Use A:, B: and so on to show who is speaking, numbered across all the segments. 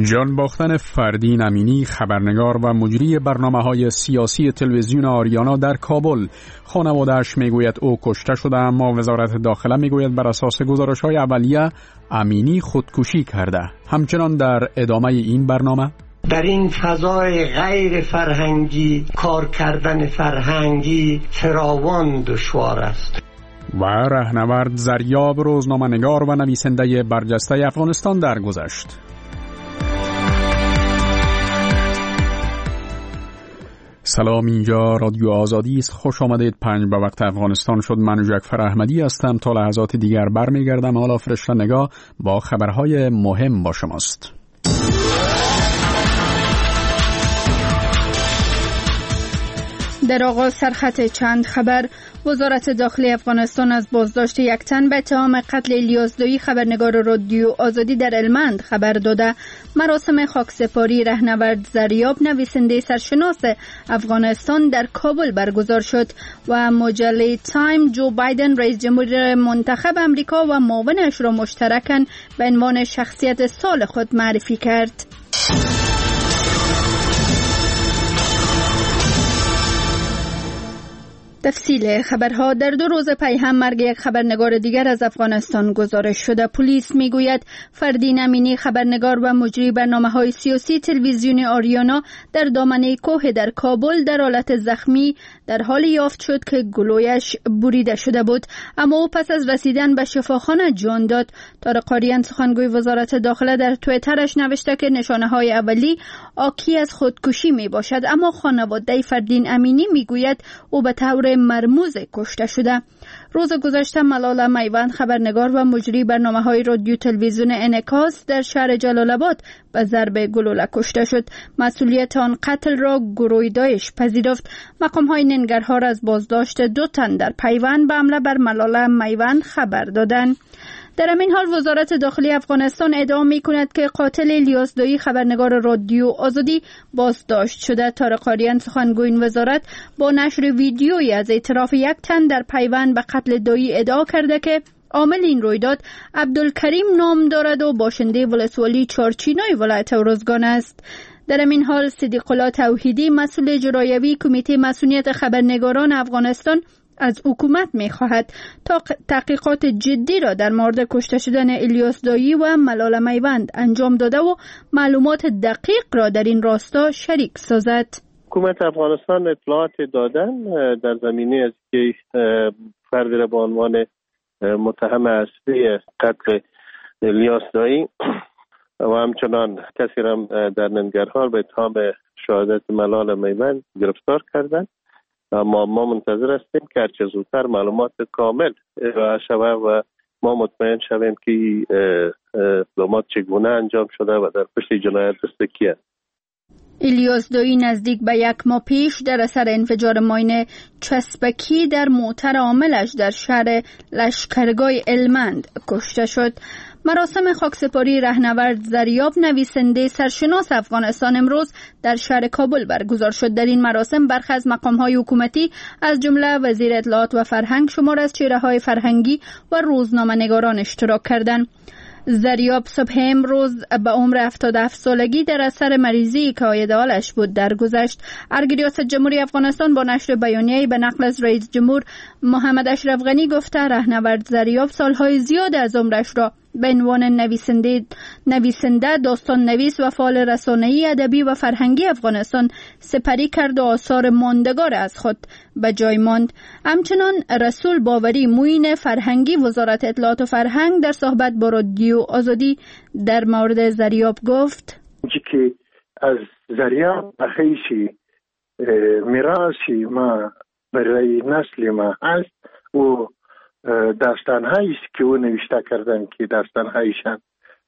A: جان باختن فردین امینی، خبرنگار و مجری برنامه‌های سیاسی تلویزیون آریانا در کابل. خانواده‌اش میگوید او کشته شده، اما وزارت داخله میگوید بر اساس گزارش‌های اولیه امینی خودکشی کرده. همچنان در ادامه این برنامه
B: در این فضای غیر فرهنگی کار کردن فرهنگی فراوان دشوار است.
A: و رهنورد زریاب، روزنامه‌نگار و نویسنده برجسته افغانستان درگذشت. سلام، اینجا رادیو آزادی است. خوش آمدید. 5 به وقت افغانستان شد. من جعفر احمدی هستم. تا لحظات دیگر برمیگردم. حالا فرشته نگاه با خبرهای مهم با شماست.
C: در آغاز سرخط چند خبر. وزارت داخلی افغانستان از بازداشت یک تن به اتهام قتل الیاس دویی خبرنگار رادیو آزادی در هلمند خبر داده. مراسم خاکسپاری رهنورد زریاب، نویسنده سرشناس افغانستان، در کابل برگزار شد و مجله تایم جو بایدن رئیس جمهور منتخب امریکا و معاونش را مشترکاً به عنوان شخصیت سال خود معرفی کرد. تفصیل خبرها. در 2 روز پی هم مرگ یک خبرنگار دیگر از افغانستان گزارش شده. پلیس میگوید فردین امینی، خبرنگار و مجری برنامه‌های سیاسی تلویزیون آریانا، در دامنه کوه در کابل در حالت زخمی در حال یافت شد که گلویش بریده شده بود، اما او پس از رسیدن به شفاخانه جان داد. طارق آریان، سخنگوی وزارت داخله، در توییترش نوشته که نشانه‌های اولی آکی از خودکشی میباشد، اما خانواده فردین امینی میگوید او به طور مرموز کشته شده. روز گذشته ملال میوند، خبرنگار و مجری برنامه‌های رادیو تلویزیون انعکاس، در شهر جلال آباد به ضرب گلوله کشته شد. مسئولیت آن قتل را گروه داعش پذیرفت. مقام‌های ننگرهار از بازداشت 2 تن در پیوند به حمله بر ملال میوند خبر دادند. در همین حال وزارت داخلی افغانستان ادعا می‌کند که قاتل الیاس دویی خبرنگار رادیو آزادی بازداشت شده. طارق آریان، سخنگوی این وزارت، با نشر ویدیویی از اعتراف یک تن در پیوند به قتل دویی ادعا کرده که عامل این رویداد عبدالکریم نام دارد و باشنده ولسوالی چارچینای ولایت ارزگان است. در همین حال صدیق الله توحیدی، مسئول اجرایوی کمیته مسئولیت خبرنگاران افغانستان، از حکومت می‌خواهد تا تحقیقات جدی را در مورد کشته شدن الیاس دویی و ملال میوند انجام داده و معلومات دقیق را در این راستا شریک سازد.
D: حکومت افغانستان اطلاعات دادن در زمینه از که فردی را به عنوان متهم اصلی قتل الیاس دویی و همچنان کسی را در ننگرهار به اتهام شهادت ملال میوند گرفتار کردند. اما ما منتظر هستیم که هرچه زودتر معلومات کامل ارائه شود و ما مطمئن شویم که اقدامات چگونه انجام شده و در پشت جنایت دست کی است.
C: الیاس دویی نزدیک به 1 ماه پیش در اثر انفجار ماین چسبکی در موتر عاملش در شهر لشکرگاه هلمند کشته شد. مراسم خاکسپاری رهنورد زریاب، نویسنده سرشناس افغانستان، امروز در شهر کابل برگزار شد. در این مراسم برخی از مقام‌های حکومتی از جمله وزیر اطلاعات و فرهنگ، شمار از چهره‌های فرهنگی و روزنامه‌نگاران اشتراک کردند. زریاب صبح امروز به عمر 77 سالگی در اثر مریضی که عاید حالش بود درگذشت. ارگ ریاست جمهوری افغانستان با نشر بیانیه‌ای به نقل از رئیس جمهور محمد اشرف غنی گفته رهنورد زریاب سالهای زیاد از عمرش را به عنوان نویسنده، داستان نویس و فعال رسانه‌ای، ادبی و فرهنگی افغانستان سپری کرد و آثار ماندگار از خود به جای ماند. همچنان رسول باوری، معین فرهنگی وزارت اطلاعات و فرهنگ، در صحبت با رادیو آزادی در مورد زریاب گفت
E: که از زریاب به حیث میراثی ما برای نسل ما هست و داستان‌هایی است که او نوشته کردن که داستان‌هایشان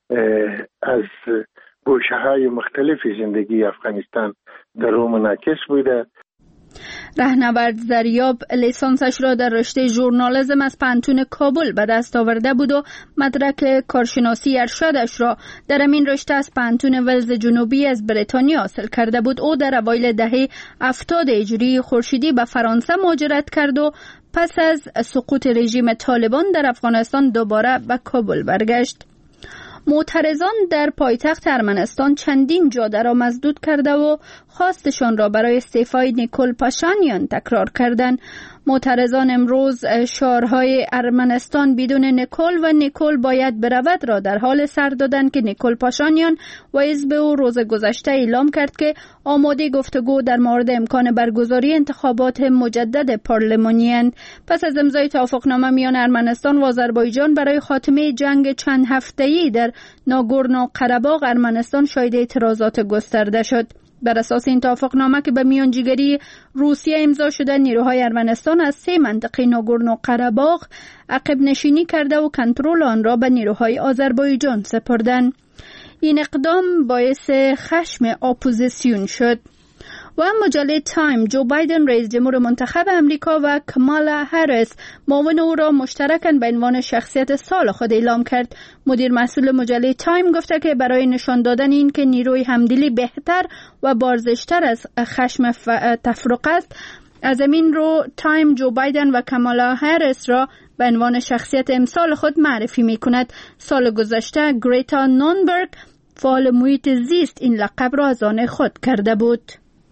E: از گوشه‌های مختلف زندگی افغانستان در او منعکس بوده.
C: رهنورد زریاب لیسانسش را در رشته ژورنالیسم از پانتون کابل به دست آورده بود و مدرک کارشناسی ارشدش را در همین رشته از پانتون ولز جنوبی از بریتانیا حاصل کرده بود. او در اوایل دهه 70 هجری خورشیدی به فرانسه مهاجرت کرد و پس از سقوط رژیم طالبان در افغانستان دوباره به کابل برگشت. معترضان در پایتخت ارمنستان چندین جاده را مسدود کرده و خواستشان را برای استعفای نیکول پاشانیان تکرار کردند. معترضان امروز شعارهای ارمنستان بدون نیکول و نیکول باید برود را در حال سر دادند که نیکول پاشانیان و حزب او روز گذشته اعلام کرد که آماده گفتگو در مورد امکان برگزاری انتخابات مجدد پارلمانی اند. پس از امضای توافقنامه میان ارمنستان و آذربایجان برای خاتمه جنگ چند هفته‌ای در ناگورنو قره‌باغ، ارمنستان شاهد اعتراضات گسترده شد. بر اساس این توافقنامه که به میانجیگری روسیه امضا شده، نیروهای ارمنستان از 3 منطقه ناگورنو قره‌باغ عقب نشینی کرده و کنترل آن را به نیروهای آذربایجان سپردند. این اقدام باعث خشم اپوزیسیون شد. و مجله تایم جو بایدن رئیس جمهور منتخب امریکا و کامالا هریس معاون او را مشترکاً به عنوان شخصیت سال خود اعلام کرد. مدیر مسئول مجله تایم گفته که برای نشان دادن این که نیروی همدلی بهتر و بارزشتر از خشم تفرقه است، از همین رو تایم جو بایدن و کامالا هریس را به عنوان شخصیت امسال خود معرفی می کند. سال گذشته گریتا نونبرگ فعال محیط زیست این لقب را از آن خود کرده بود.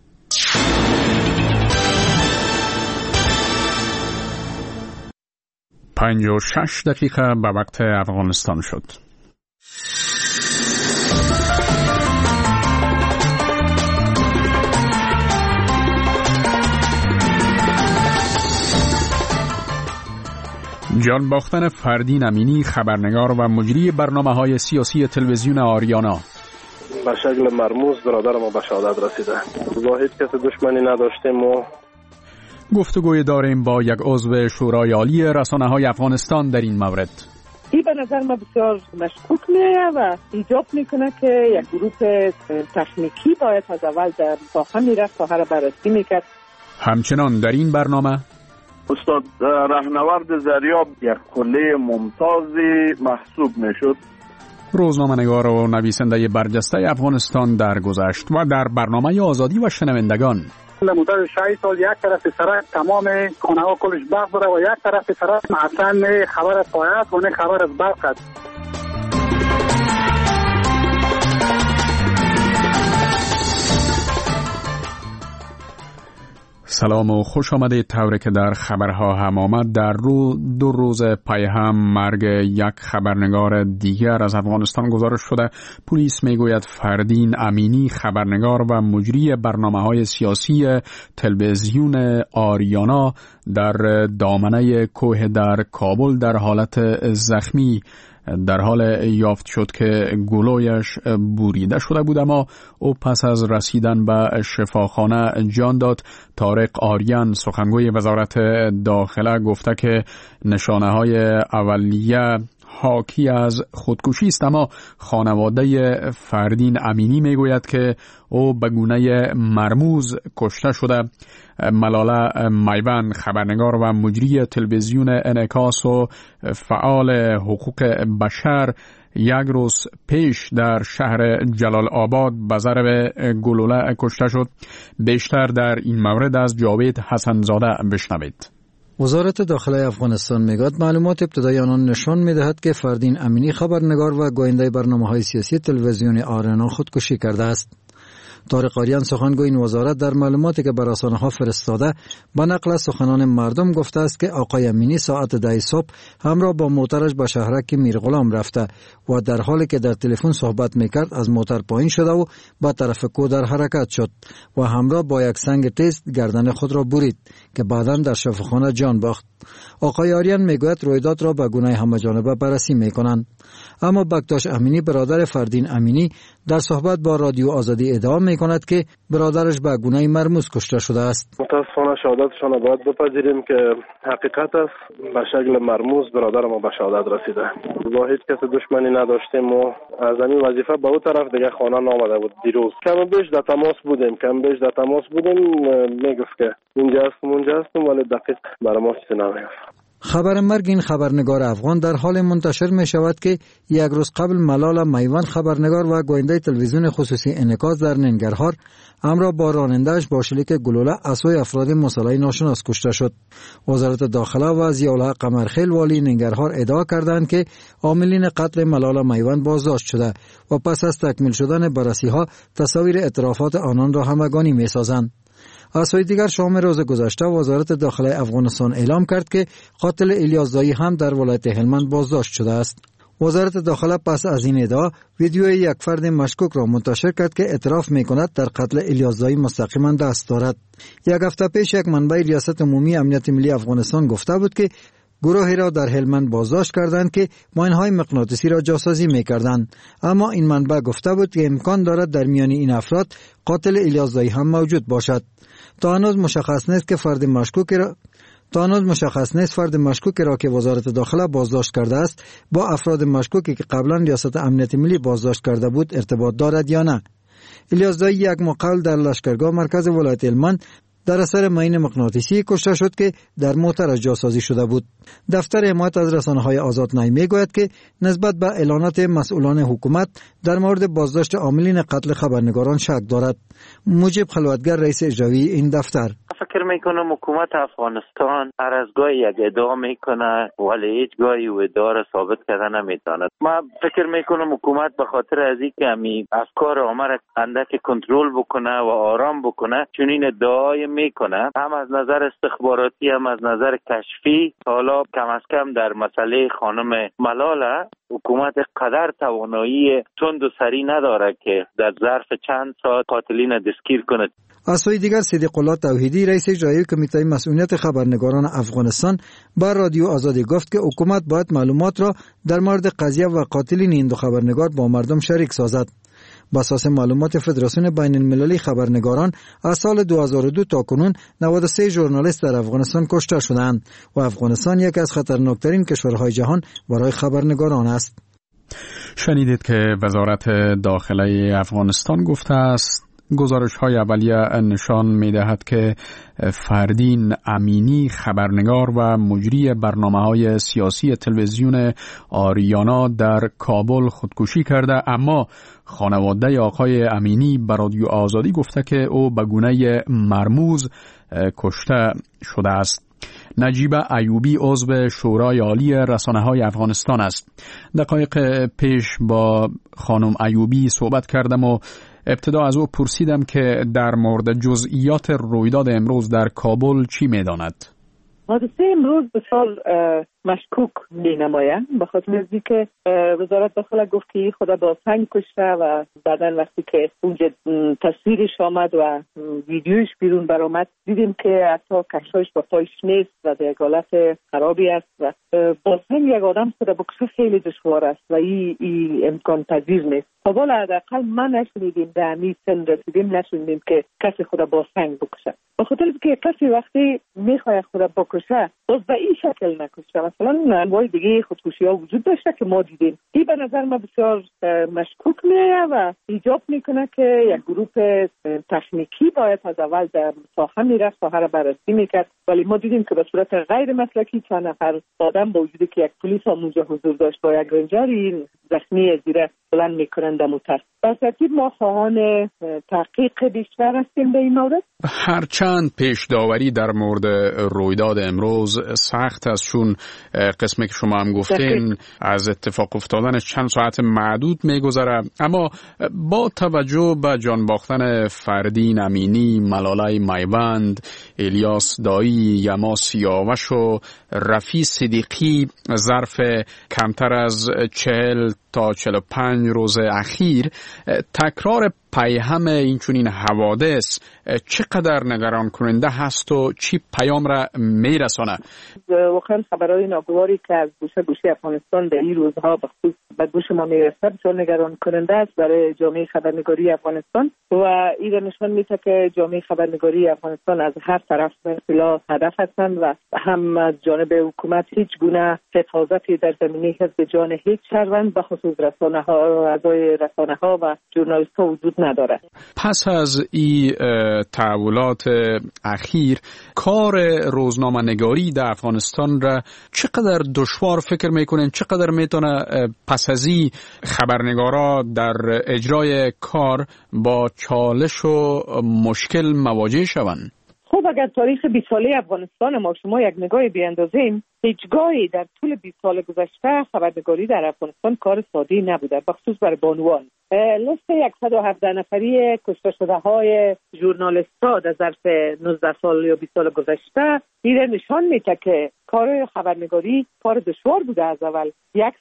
A: 56 دقیقه به وقت افغانستان شد. جان باختن فردین امینی، خبرنگار و مجری برنامه‌های سیاسی تلویزیون آریانا،
D: به شکل مرموز برادر ما به شهادت رسیده. واحد کسی دشمنی نداشتیم و
A: گفتگوی داریم با یک عضو شورای عالی رسانه‌های افغانستان در این مورد.
F: این به نظر ما بسیار مشکوک میاد و ایجاب میکنه که یک گروه تکنیکی باید از اول در ساحه میرفت، ساحه را بررسی میکرد.
A: همچنان در این برنامه
G: استاد رهنورد زریاب یک کله ممتازی محسوب میشد.
A: روزنامه‌نگار و نویسنده برجسته افغانستان درگذشت و در برنامه آزادی و شنوندگان
H: مدت 6 سال یک طرف سرک تمام خانه ها کلش برق داره و یک طرف سرک اصلا نه خبر از پایت و نه خبر از برق است.
A: سلام و خوش آمدید. طوری که در خبرها هم آمد، در 2 روز پی هم مرگ یک خبرنگار دیگر از افغانستان گزارش شده. پلیس میگوید فردین امینی، خبرنگار و مجری برنامه‌های سیاسی تلویزیون آریانا، در دامنه کوه در کابل در حالت زخمی در حال یافت شد که گلویش بریده شده بود، اما او پس از رسیدن به شفاخانه جان داد. طارق آریان، سخنگوی وزارت داخله، گفته که نشانه‌های اولیه حاکی از خودکشی است، اما خانواده فردین امینی میگوید که او به گونه مرموز کشته شده. ملاله میوند، خبرنگار و مجری تلویزیون انعکاس و فعال حقوق بشر، یک روز پیش در شهر جلال آباد به ضرب گلوله کشته شد. بیشتر در این مورد از جاوید حسنزاده بشنوید.
I: وزارت داخله افغانستان میگوید معلومات ابتدایی آنان نشان میدهد که فردین امینی، خبرنگار و گوینده برنامه‌های سیاسی تلویزیون آریانا، خودکشی کرده است. طارق آریان، سخنگوی این وزارت، در معلوماتی که بر رسانه‌ها فرستاده با نقل از سخنان مردم گفته است که آقای امینی ساعت 10 صبح همراه با موترش به شهرک میرغلام رفته و در حالی که در تلفن صحبت میکرد از موتر پایین شده و به طرف کو در حرکت شد و همراه با یک سنگ تیز گردن خود را برید که بعداً در شفاخانه جان باخت. آقای آریان میگوید رویداد را به گونه همه‌جانبه بررسی میکنند. اما بکتاش امینی، برادر فردین امینی، در صحبت با رادیو آزادی ادعا میکند که برادرش به گونه مرموز کشته شده است.
D: متاسفانه شهادتشان را باید بپذیریم که حقیقت است. به شکل مرموز برادر ما به شهادت رسیده. واحد کسی دشمنی نداشتیم و از این وظیفه به اون طرف دیگه خانه نامده بود. دیروز کم بیش در تماس بودیم. میگفت که اینجا هستم ولی دقیق برای ما چیزی نمیگفت.
I: خبر مرگ این خبرنگار افغان در حال منتشر می شود که یک روز قبل ملالا میوند خبرنگار و گوینده تلویزیون خصوصی انعکاس در ننگرهار همراه با راننده‌اش با شلیک گلوله اسوی افراد مسلح ناشناس کشته شد. وزارت داخله و ضیاءالحق قمرخیل والی ننگرهار ادعا کردند که عاملین قتل ملالا میوند بازداشت شده و پس از تکمیل شدن بررسی‌ها تصاویر اعترافات آنان را همگانی می‌سازند. از سوی دیگر شام روز گذشته وزارت داخله افغانستان اعلام کرد که قاتل الیاس دایی هم در ولایت هلمند بازداشت شده است. وزارت داخله پس از این ادعا ویدیوی یک فرد مشکوک را منتشر کرد که اعتراف می‌کند در قتل الیاس دایی مستقیما دست دارد. یک هفته پیش یک منبع ریاست عمومی امنیت ملی افغانستان گفته بود که گروهی را در هلمند بازداشت کردند که ماین‌های مغناطیسی را جاسازی می‌کردند، اما این منبع گفته بود که امکان دارد در میان این افراد قاتل الیاس دایی هم موجود باشد. تا هنوز مشخص نیست فرد مشکوک را که وزارت داخله بازداشت کرده است با افراد مشکوکی که قبلا ریاست امنیت ملی بازداشت کرده بود ارتباط دارد یا نه. الیاس دایی یک مقال در لشکرگاه مرکز ولایت هلمند در اثر ماین مغناطیسی کشته شد که در موترش جاسازی شده بود. دفتر حمایت از رسانه‌های آزادنامه میگوید که نسبت به اعلانات مسئولان حکومت در مورد بازداشت عاملین قتل خبرنگاران شک دارد. مجیب خلوتگر رئیس اجرایی این دفتر:
J: فکر میکنم حکومت افغانستان هر از گاهی یک ادعا میکنه ولی هیچ گاهی او ادعا را ثابت کردن نمیتونه. من فکر میکنم حکومت به خاطر از اینکه همین افکار عامه را اندک کنترل بکنه و آرام بکنه چون این ادعای میکنه، هم از نظر استخباراتی هم از نظر کشفی. حالا کم از کم در مسئله خانم ملاله حکومت قدر توانایی تند و سری نداره که در ظرف چند ساعت قاتلین دستگیر کنه.
I: از سوی دیگر صدیق الله توحیدی رئیس اجرایی کمیته مسئولیت خبرنگاران افغانستان بر رادیو آزادی گفت که حکومت باید معلومات را در مورد قضیه و قاتلین این دو خبرنگار با مردم شریک سازد. بر اساس معلومات فدراسیون بین المللی خبرنگاران از سال 2002 تا کنون 93 ژورنالیست در افغانستان کشته شدند و افغانستان یکی از خطرناکترین کشورهای جهان برای خبرنگاران است.
A: شنیدید که وزارت داخله افغانستان گفته است گزارش‌های اولیه نشان می‌دهد که فردین امینی خبرنگار و مجری برنامه‌های سیاسی تلویزیون آریانا در کابل خودکشی کرده، اما خانواده آقای امینی به رادیو آزادی گفته که او به گونه مرموز کشته شده است. نجیب ایوبی عضو شورای عالی رسانه‌های افغانستان است. دقایق پیش با خانم ایوبی صحبت کردم و ابتدا از او پرسیدم که در مورد جزئیات رویداد امروز در کابل چی می‌داند.
F: حادثه امروز بسیار مشکوک می‌نماید به خاطر از اینکه وزارت داخله گفت که خدا با سنگ کشته و بعداً وقتی که اونجا تصویرش آمد و ویدیوش بیرون برآمد دیدیم که حتی کشتاش با پایش نیست و در حالت خرابی است و با سنگ یک آدم خدا بکشه خیلی دشوار است و این امکان پذیر نیست. حالا حداقل من نشنیدیم در همین سن رسیدیم نشنیدیم که کسی خدا با سنگ بکشه. به خاطر اینکه کسی وقتی میخواد خدا بکشه باز به این شکل نکشه. مثلا انواع دیگه خودکشی ها وجود داشته که ما دیدیم. این به نظر ما بسیار مشکوک میاد و ایجاب میکنه که یک گروه تکنیکی باید از اول در ساحه میرفت، ساحه را بررسی میکرد، ولی ما دیدیم که به صورت غیر مسلکی چند نفر آدم با وجودی که یک پلیس هم اونجا حضور داشت با یک رنجر این زخمی زیره بلند میکنن در موتر. در ترتیب ما خواهان تحقیق بیشتر هستیم به این مورد.
A: هرچند پیش داوری در مورد رویداد امروز سخت است چون قسمی که شما هم گفتین از اتفاق افتادن چند ساعت معدود میگذره، اما با توجه به جان باختن فردین امینی، ملاله میوند، الیاس دایی، یما سیاوش و رفیع صدیقی ظرف کمتر از 40 تا 45 روز اخیر تکرار پیهم این حوادث چقدر نگران کننده هست و چی پیام را میرسانه؟
F: واقعا خبرهای ناگواری که از گوشه گوشه افغانستان در این روزها به خصوص به گوش ما میرسه بسیار نگران کننده است برای جامعه خبرنگاری افغانستان و این نشان میده که جامعه خبرنگاری افغانستان از هر طرف مثلا هدف هستند و هم از جانب حکومت هیچ گونه حفاظتی در زمینه حفظ جان هیچ شهروند به خصوص رسانه‌ها، اعضای رسانه‌ها و ژورنالیست‌ها وجود نداره.
A: پس از این تحولات اخیر کار روزنامه نگاری در افغانستان را چقدر دشوار فکر میکنین؟ چقدر میتونه پس از این خبرنگارا در اجرای کار با چالش و مشکل مواجه شوند؟
F: خب اگر تاریخ 20 ساله افغانستان ما شما یک نگاهی بیاندازیم، هیچگاهی در طول 20 سال گذشته خبرنگاری در افغانستان کار ساده‌ای نبوده، بخصوص برای بانوان. لیست 117 نفری کشته شده های ژورنالیست‌ها در ظرف 19 سال یا 20 سال گذشته این نشان میده که کار خبرنگاری کار دشوار بوده. از اول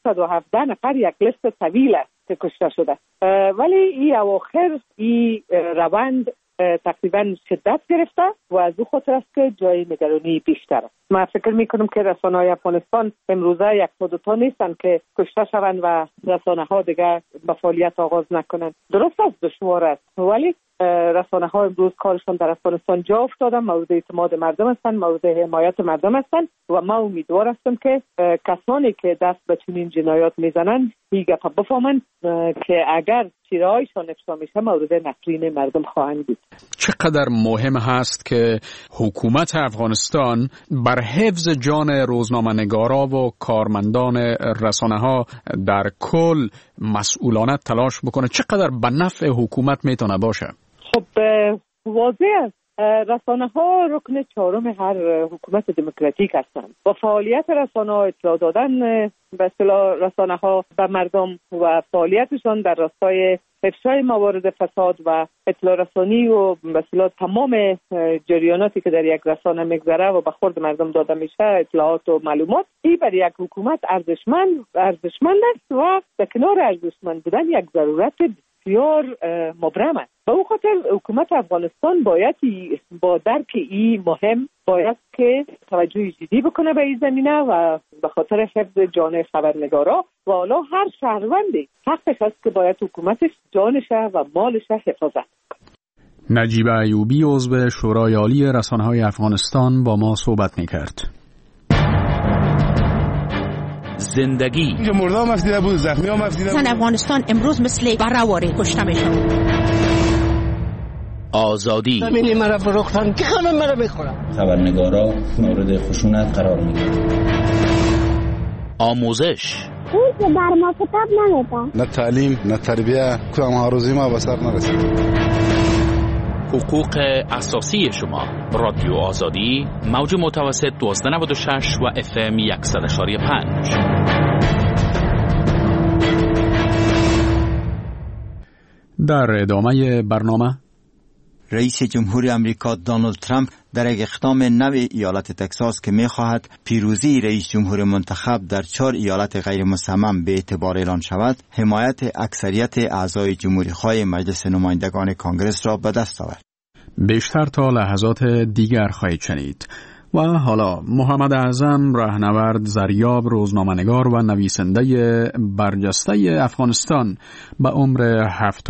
F: 117 نفر یک لیست طویل است که کشته شده، ولی این اواخر این روند تقریبا شدت گرفته و از او خاطر است که جای نگرانی بیشتر است. من فکر میکنم که رسانه‌های افغانستان امروزه 102 نیستن که کشته شوند و رسانه‌ها دیگر به فعالیت آغاز نکنند. درست است دشوار است، ولی رسانه‌ها امروز کارشان در افغانستان جا افتادن، مورد اعتماد مردم هستند، مورد حمایت مردم هستند و ما امیدوار هستم که کسانی که دست به چنین جنایات میزنند این گپ بفهمند که اگر چیره‌هایشان افشا میشه مورد نفرین مردم خواهند بود.
A: چقدر مهم هست که حکومت افغانستان بر حفظ جان روزنامه‌نگارا و کارمندان رسانه‌ها در کل مسئولانه تلاش بکنه؟ چقدر به نفع حکومت میتونه باشه؟
F: خب واضح است رسانه‌ها رکن چهارم هر حکومت دموکراتیک هستند و فعالیت رسانه‌ها، اطلاع دادن به اصطلاح رسانه‌ها به مردم و فعالیتشان در راستای افشای موارد فساد و اطلاع رسانی و به اصطلاح تمام جریاناتی که در یک رسانه میگذره و به خورد مردم داده میشه، اطلاعات و معلومات، این برای یک حکومت ارزشمند است و به کنار ارزشمند بودن یک ضرورت بسیار مبرم است. به اون خاطر حکومت افغانستان باید با درک این مهم باید که توجه جدی بکنه به این زمینه و به خاطر حفظ جان خبرنگارا و حالا هر شهروندی حقش است که باید حکومتش جانش و مالش حفاظت کنه.
A: نجیب ایوبی عضو شورای عالی رسانه‌های افغانستان با ما صحبت می‌کرد.
K: زندگی
L: اینجا مردا هم افدیده بود، زخمی هم افدیده بود.
M: زن افغانستان امروز مثل بره‌واره کشته میشن.
K: آزادی
B: زمینی مرا فروختن که همه مرا بخورن.
N: خبرنگارا مورد خشونت قرار میگیرن.
K: آموزش
O: اون که بر ما کتاب نمیدن.
L: نه تعلیم نه تربیه، کدام هاروزی ما به سر نرسید.
K: حقوق اساسی شما. رادیو آزادی، موج متوسط 1296 و FM 100.5.
A: در ادامه برنامه،
P: رئیس جمهور امریکا دونالد ترامپ در یک اقدام نو ایالت تگزاس که می‌خواهد پیروزی رئیس جمهور منتخب در 4 ایالت غیر مصمم به اعتبار اعلان شود، حمایت اکثریت اعضای جمهوری‌خواه مجلس نمایندگان کانگرس را به دست آورد.
A: بیشتر تا لحظات دیگر خواهید شنید. و حالا محمد اعظم رهنورد زریاب، روزنامه‌نگار و نویسنده برجسته افغانستان، به عمر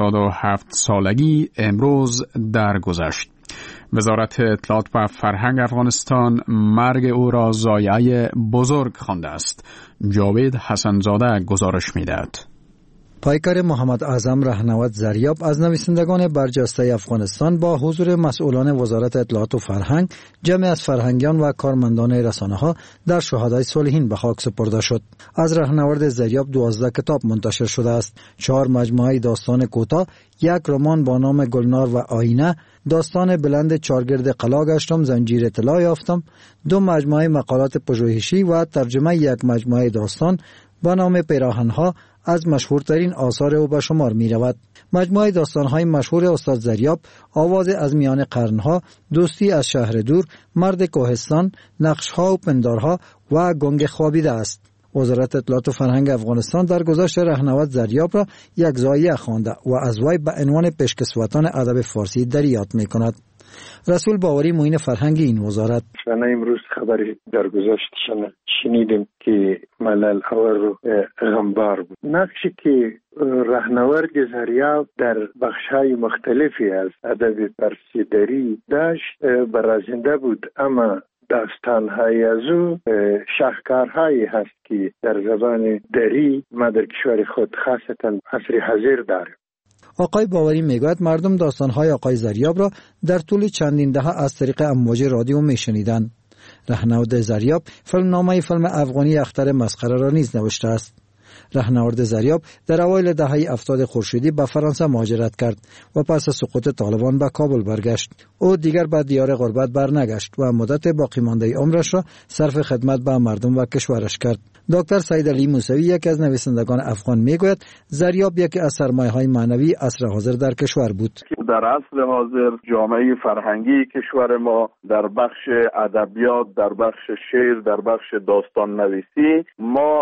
A: 77 سالگی امروز درگذشت. وزارت اطلاعات و فرهنگ افغانستان مرگ او را ضایعه بزرگ خوانده است. جاوید حسنزاده گزارش می‌دهد.
I: پیکر محمد اعظم رهنورد زریاب از نویسندگان برجسته افغانستان با حضور مسئولان وزارت اطلاعات و فرهنگ، جمع از فرهنگیان و کارمندان رسانه‌ها در شهدای صالحین به خاک سپرده شد. از رهنورد زریاب 12 کتاب منتشر شده است: 4 مجموعه داستان کوتاه، 1 رمان با نام گلنار و آینه، داستان بلند چارگرد قلا گشتم، زنجیر طلا یافتم، 2 مجموعه مقالات پژوهشی و ترجمه 1 مجموعه داستان با نام پیراهن‌ها از مشهورترین آثار او به شمار می رود. مجموعه داستان‌های مشهور استاد زریاب، آواز از میان قرنها، دوستی از شهر دور، مرد کوهستان، نقش‌ها و پندارها و گنگ خوابیده است. وزارت اطلاعات و فرهنگ افغانستان در گذشت رهنورد زریاب را یک ضایعه خوانده و از وی به عنوان پیشکسوتان ادب فارسی در یاد می‌کند. رسول باوری معین فرهنگی این وزارت:
E: امروز خبری در گذشت شنیدیم که ملل اور غمبار بود. نقشی که رهنورد زریاب در بخش‌های مختلفی از ادب فارسی دری داشت برازنده بود، اما داستان‌های از او شاهکارهایی هست که در زبان دری ما در کشور خود خاصتا عصر حاضر داریم.
I: آقای باوری میگوید مردم داستانهای آقای زریاب را در طول چندین دهه از طریق امواج رادیو میشنیدند. رهنورد زریاب فیلمنامه فیلم افغانی اختر مسخره را نیز نوشته است. رهنورد زریاب در اوایل دهه 70 خورشیدی به فرانسه مهاجرت کرد و پس از سقوط طالبان به کابل برگشت. او دیگر به دیار غربت برنگشت و مدت باقی مانده عمرش را صرف خدمت به مردم و کشورش کرد. دکتر سعید علی موسوی یکی از نویسندگان افغان میگوید زریاب یکی از سرمایه‌های معنوی عصر حاضر در کشور بود.
G: در عصر حاضر جامعه فرهنگی کشور ما در بخش ادبیات، در بخش شعر، در بخش داستان نویسی ما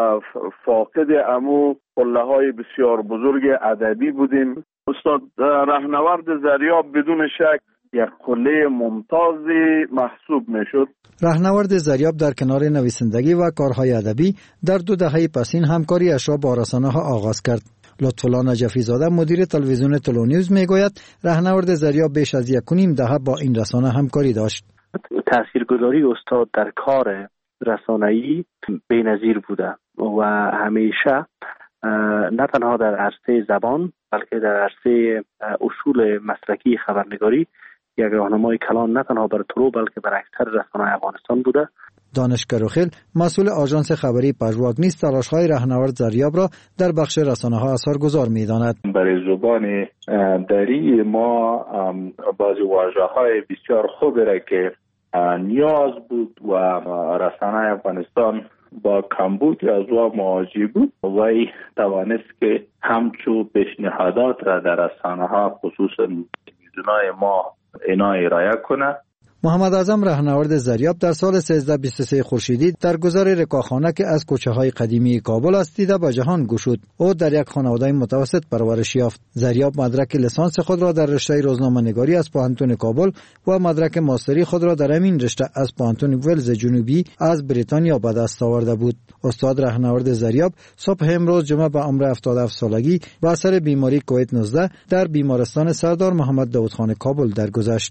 G: فاقد امو قله‌های بسیار بزرگ ادبی بودیم. استاد رهنورد زریاب بدون شک یک قله ممتازی محسوب میشد.
I: رهنورد زریاب در کنار نویسندگی و کارهای ادبی در 2 دهه پسین همکاریش را با رسانه‌ها آغاز کرد. لطف‌الله نجفی زاده مدیر تلویزیون تلونیوز میگوید رهنورد زریاب بیش از 1.5 دهه با این رسانه همکاری داشت.
Q: تاثیرگذاری استاد در کار رسانه‌ای بی‌نظیر بوده و همیشه نه تنها در عرصه زبان بلکه در عرصه اصول مسلکی خبرنگاری یک راهنمای کلان نه تنها بر طلوع بلکه بر اکثر رسانه‌های افغانستان بوده.
I: دانش کروخیل مسئول آژانس خبری پژواک نیز تلاش‌های رهنورد زریاب را در بخش رسانه‌ها اثرگذار می‌داند.
R: برای زبان دری ما بعضی واژه‌های بسیار خوبی را که نیاز بود و رسانه‌های افغانستان با کمبود از او مواجه بود و توانست که همچو پیشنهادات را در رسانه‌ها خصوصا تلویزیون‌های ما اینا ارائه کنه.
I: محمد اعظم رهنورد زریاب در سال 1323 خورشیدی در گذار رکاخانه که از کوچه‌های قدیمی کابل است دیده به جهان گشود. او در یک خانواده متوسط پرورش یافت. زریاب مدرک لیسانس خود را در رشته روزنامه‌نگاری از پوهنتون کابل و مدرک ماستری خود را در همین رشته از پوهنتون ولز جنوبی از بریتانیا به دست آورده بود. استاد رهنورد زریاب صبح امروز جمعه به عمر 77 سالگی به اثر بیماری کووید 19 در بیمارستان سردار محمد داودخان کابل درگذشت.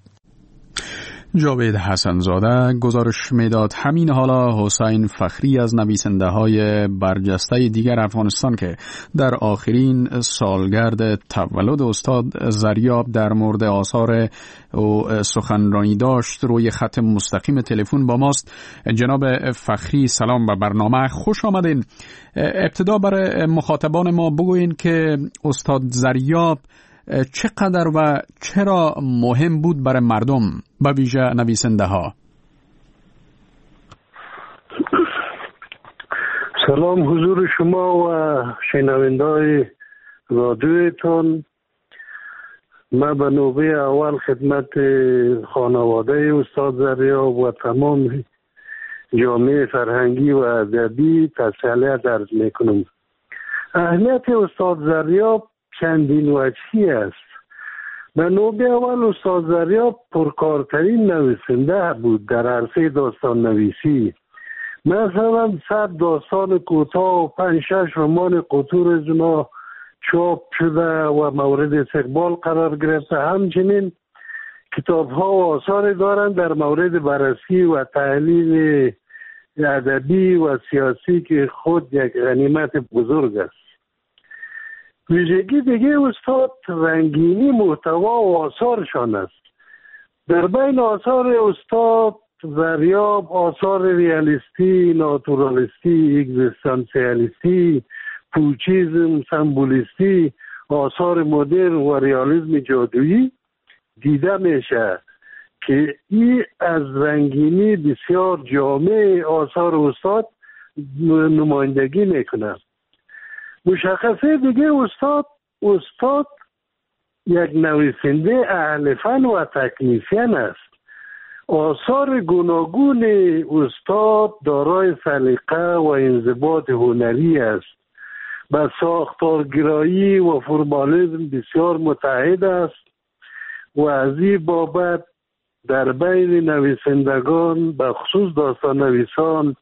A: جاوید حسنزاده گزارش میداد. همین حالا حسین فخری از نویسنده های برجسته دیگر افغانستان که در آخرین سالگرد تولد استاد زریاب در مورد آثار او سخنرانی داشت روی خط مستقیم تلفن با ماست. جناب فخری سلام به برنامه، خوش آمدین. ابتدا برای مخاطبان ما بگوین که استاد زریاب چقدر و چرا مهم بود برای مردم به ویژه نویسنده ها؟
E: سلام حضور شما و شنونده‌های رادیوتون. من به نوبه اول خدمت خانواده استاد زریاب و تمام جامعه فرهنگی و ادبی تسلیت عرض میکنم. اهمیت استاد زریاب چندین وجهی است. به نوبه اول استاد زریاب پرکارترین نویسنده بود در عرصه داستان نویسی. مثلا 100 داستان کوتاه و 5-6 رمان قطور از اونا چاپ شده و مورد استقبال قرار گرفته. همچنین کتاب ها و آثار دارند در مورد بررسی و تحلیل ادبی و سیاسی که خود یک غنیمت بزرگ است. ویژگی دیگه استاد رنگینی محتوا و آثارشان است. در بین آثار استاد زریاب آثار ریالیستی، ناتورالیستی، اگزیستانسیالیستی، پوچیزم، سمبولیستی، آثار مدرن و ریالیسم جادویی دیده میشه که این از رنگینی بسیار جامع آثار استاد نمایندگی میکنه. مشخصه دیگه استاد یک نویسنده اهل فن و تکنیسیان است. آثار گوناگون استاد دارای سلیقه و انضباط هنری است. به ساختارگرایی و فرمالیسم بسیار متحد است و از این بابت در بین نویسندگان به خصوص داستان نویسان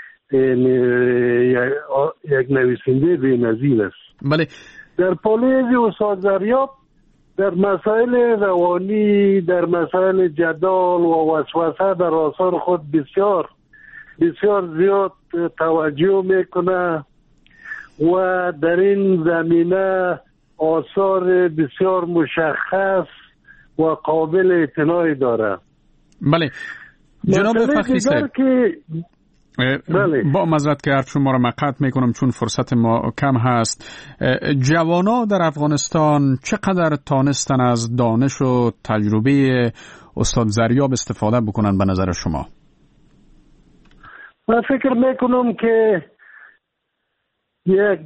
E: یک نویسنده بی‌نظیر است.
A: بله.
E: در پالیز استاد زریاب در مسائل روانی، در مسائل جدال و وسوسه در آثار خود بسیار زیاد توجه میکنه و در این زمینه آثار بسیار مشخص و قابل اعتنایی داره.
A: بله جناب فخری صاحب، با معذرت که حرف شما را مقطع میکنم چون فرصت ما کم هست. جوانا در افغانستان چقدر تانستن از دانش و تجربه استاد زریاب استفاده بکنن به نظر شما؟
E: من فکر میکنم که یک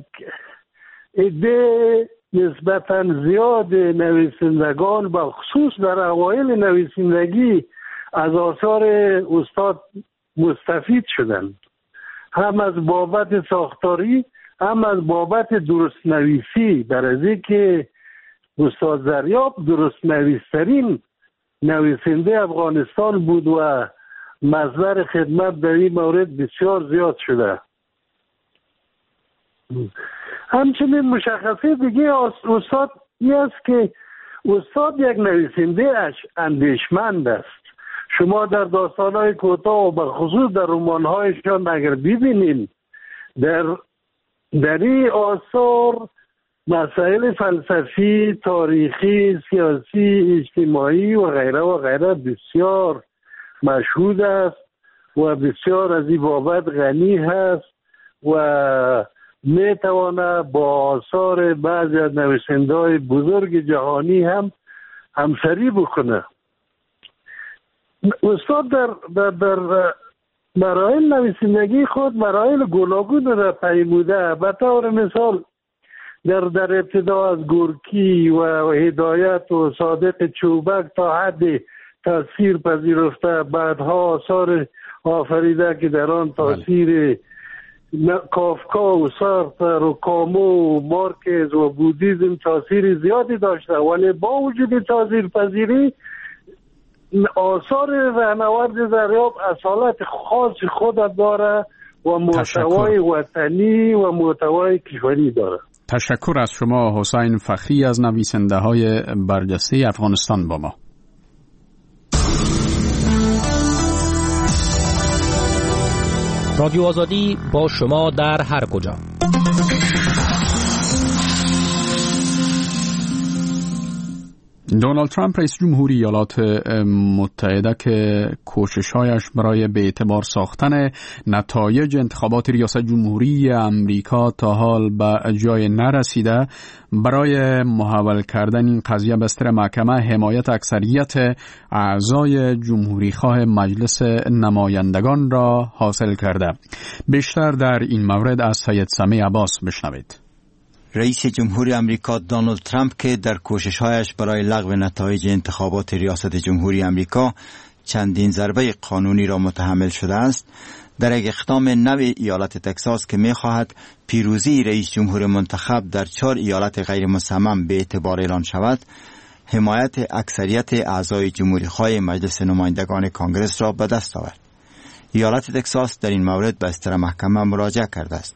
E: عده نسبتا زیاد نویسندگان با خصوص در اوایل نویسندگی از آثار استاد مستفید شدند، هم از بابت ساختاری هم از بابت درست نویسی. در از اینکه استاد زریاب درست نویسترین نویسنده افغانستان بود و مصدر خدمت در این مورد بسیار زیاد شده. همچنین مشخصه دیگه استاد این است که استاد یک نویسنده اندیشمند است. شما در داستان‌های کوتاه و به خصوص در رمان‌هایشان اگر ببینید در این آثار مسائل فلسفی، تاریخی، سیاسی، اجتماعی و غیره بسیار مشهود است و بسیار از این بابت غنی هست و میتواند با آثار بعضی از نویسنده‌های بزرگ جهانی هم همسری بکنه. استاد در مراحل نویسندگی خود مراحل گوناگون را پیموده. به طور مثال در ابتدا از گورکی و هدایت و صادق چوبک تا حد تاثیر پذیرفته، بعدها آثار آفریده که در آن تاثیر کافکا و سارتر و کامو و مارکز و بودیزم تاثیر زیادی داشته، ولی با وجود تاثیر پذیری آثار رهنورد زریاب اصالت خاص خود داره و محتوای وطنی و محتوای کشوری داره.
A: تشکر از شما حسین فخری از نویسنده های برجسته افغانستان با ما.
S: رادیو آزادی با شما در هر کجا.
A: دونالد ترامپ رئیس جمهوری ایالات متحده که کوشش‌هایش برای به اعتبار ساختن نتایج انتخابات ریاست جمهوری امریکا تا حال به جای نرسیده، برای محول کردن این قضیه بستر محکمه حمایت اکثریت اعضای جمهوریخواه مجلس نمایندگان را حاصل کرده. بیشتر در این مورد از سید سمیع عباس بشنوید.
P: رئیس جمهوری امریکا دونالد ترامپ که در کوشش‌هایش برای لغو نتایج انتخابات ریاست جمهوری امریکا چندین ضربه قانونی را متحمل شده است، در یک اقدام نو ایالت تگزاس که می‌خواهد پیروزی رئیس جمهور منتخب در 4 ایالت غیر مصمم به اعتبار اعلان شود، حمایت اکثریت اعضای جمهوریخواه مجلس نمایندگان کانگرس را به دست آورد. ایالت تگزاس در این مورد به استر محکمه مراجعه کرده است.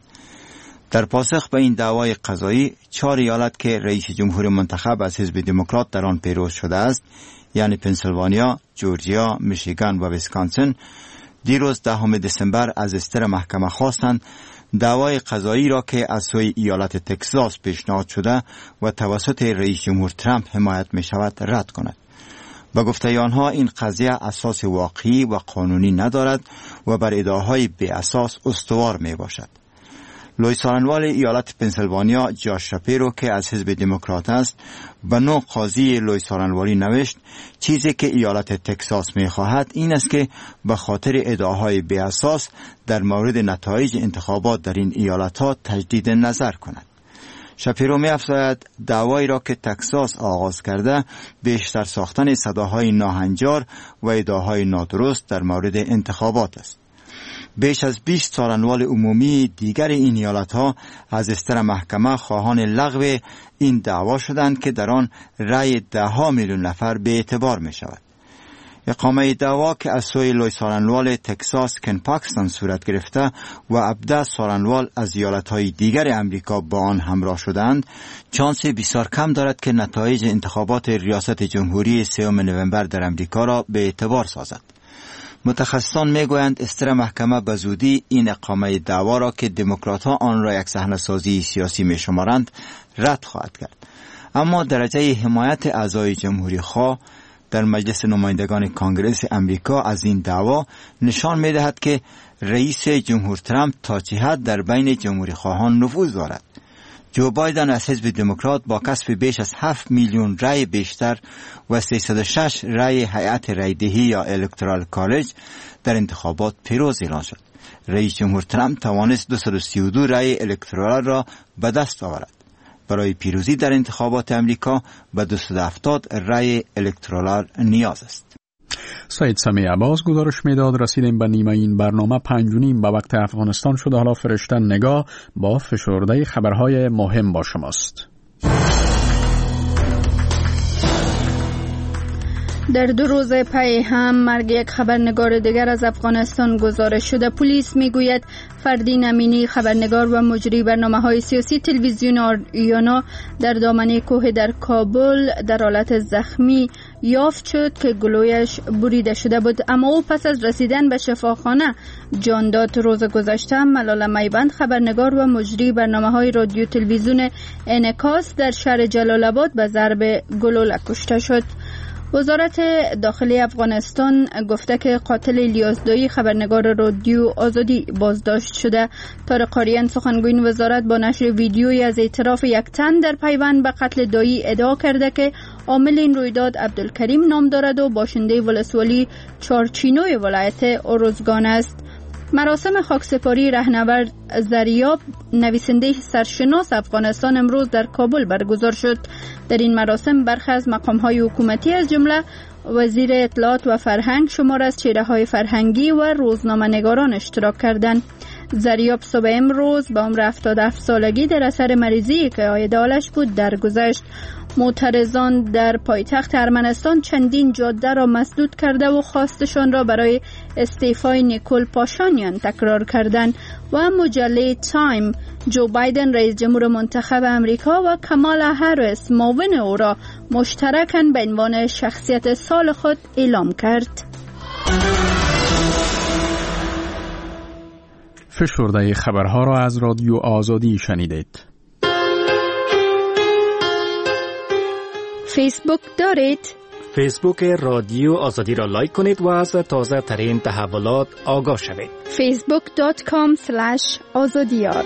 P: در پاسخ به این دعوای قضایی، 4 ایالت که رئیس جمهور منتخب از حزب دموکرات در آن پیروز شده است، یعنی پنسیلوانیا، جورجیا، میشیگان و ویسکانسین، دیروز 10 دسامبر از استر محکمه خواستند دعوای قضایی را که از سوی ایالت تگزاس پیشنهاد شده و توسط رئیس جمهور ترامپ حمایت می شود رد کند. با گفته آنها این قضیه اساس واقعی و قانونی ندارد و بر ادعاهای بی اساس استوار می باشد. لوی سارنوال ایالت پنسیلوانیا جاش شاپیرو که از حزب دموکرات است به نوع قاضی لوی سارنوالی نوشت چیزی که ایالت تگزاس می خواهد این است که به خاطر ادعاهای بی اساس در مورد نتایج انتخابات در این ایالت ها تجدید نظر کند. شاپیرو می افزاید دعوایی را که تگزاس آغاز کرده بیشتر ساختن صداهای ناهنجار و ادعاهای نادرست در مورد انتخابات است. بیش از 20 سارنوال عمومی دیگر این ایالت‌ها از استر محکمه خواهان لغو این دعوا شدند که در آن رأی 10 میلیون نفر به اعتبار می شود. اقامه دعوا که از سوی لوی سارنوال تگزاس کن پاکستان صورت گرفته و 17 سارنوال از ایالت‌های دیگر امریکا با آن همراه شدند، چانس بسیار کم دارد که نتایج انتخابات ریاست جمهوری 3 نوامبر در امریکا را به اعتبار سازد. متخصصان میگویند استر محکمه به زودی این اقامه دعوا را که دموکرات‌ها آن را یک صحنه‌سازی سیاسی می‌شمارند رد خواهد کرد. اما درجه حمایت اعضای جمهوری خواه در مجلس نمایندگان کانگرس امریکا از این دعوا نشان می‌دهد که رئیس جمهور ترامپ تا چه حد در بین جمهوری خواهان نفوذ دارد. جو بایدن از حزب دموکرات با کسب بیش از 7 میلیون رای بیشتر و 306 رای هیئت رایدهی یا الکترال کالج در انتخابات پیروز اعلان شد. رئیس جمهور ترامپ توانست 232 رای الکترال را به دست آورد. برای پیروزی در انتخابات امریکا به 270 رای الکترال نیاز است.
A: سید سمیع عباس گزارش میداد. رسیدیم به نیمه این برنامه 5:30 به وقت افغانستان شده. حالا فرشته نگاه با فشرده خبرهای مهم با شماست.
C: در 2 روز پی هم مرگ یک خبرنگار دیگر از افغانستان گزارش شده. پلیس میگوید فردین امینی خبرنگار و مجری برنامه‌های سیاسی تلویزیون آریانا در دامنه کوه در کابل در حالت زخمی یافت شد که گلویش بریده شده بود، اما او پس از رسیدن به شفاخانه جان داد. روز گذشته ملال میبند خبرنگار و مجری برنامه‌های رادیو تلویزیون انعکاس در شهر جلال آباد به ضرب گلوله کشته شد. وزارت داخلی افغانستان گفته که قاتل الیاس دایی خبرنگار رادیو آزادی بازداشت شده. طارق قاریان سخنگوی وزارت با نشر ویدیویی از اعتراف یک تن در پیوند به قتل دایی ادعا کرده که عامل این رویداد عبدالکریم نام دارد و باشنده ولسوالی چارچینوی ولایت اروزگان است. مراسم خاکسپاری رهنورد زریاب نویسنده سرشناس افغانستان امروز در کابل برگزار شد. در این مراسم برخی از مقام‌های حکومتی از جمله وزیر اطلاعات و فرهنگ، شمار از چهره‌های فرهنگی و روزنامه‌نگاران اشتراک کردند. زریاب صبح امروز به عمر 77 سالگی در اثر مریضی که عاید حالش بود درگذشت. معترضان در پایتخت ارمنستان چندین جاده را مسدود کرده و خواستشان را برای استعفای نیکول پاشانیان تکرار کردند و مجله تایم جو بایدن رئیس جمهور منتخب امریکا و کامالا هریس معاون او را مشترکاً به عنوان شخصیت سال خود اعلام کرد.
A: فشرده خبرها را از رادیو آزادی شنیدید.
C: فیسبوک دارید؟
S: فیسبوک رادیو آزادی را لایک کنید و از تازه ترین تحولات آگاه شوید.
C: facebook.com/azadiyar.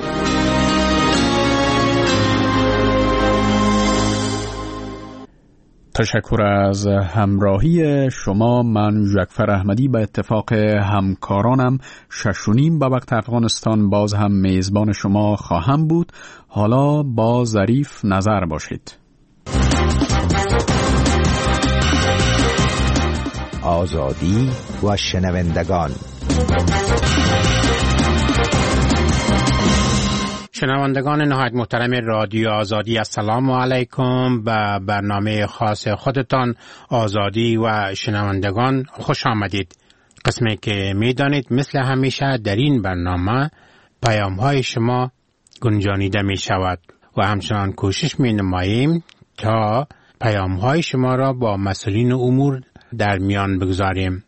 A: تشکر از همراهی شما. من جعفر احمدی به اتفاق همکارانم 6:30 به وقت افغانستان باز هم میزبان شما خواهم بود. حالا با ظریف نظر باشید.
T: آزادی و شنوندگان.
U: شنوندگان نهایت محترم رادیو آزادی، السلام علیکم. به برنامه خاص خودتان آزادی و شنوندگان خوش آمدید. قسمی که میدانید مثل همیشه در این برنامه پیام های شما گنجانیده می شود و همچنان کوشش می نماییم تا پیام های شما را با مسئولین امور در میان بگذاریم.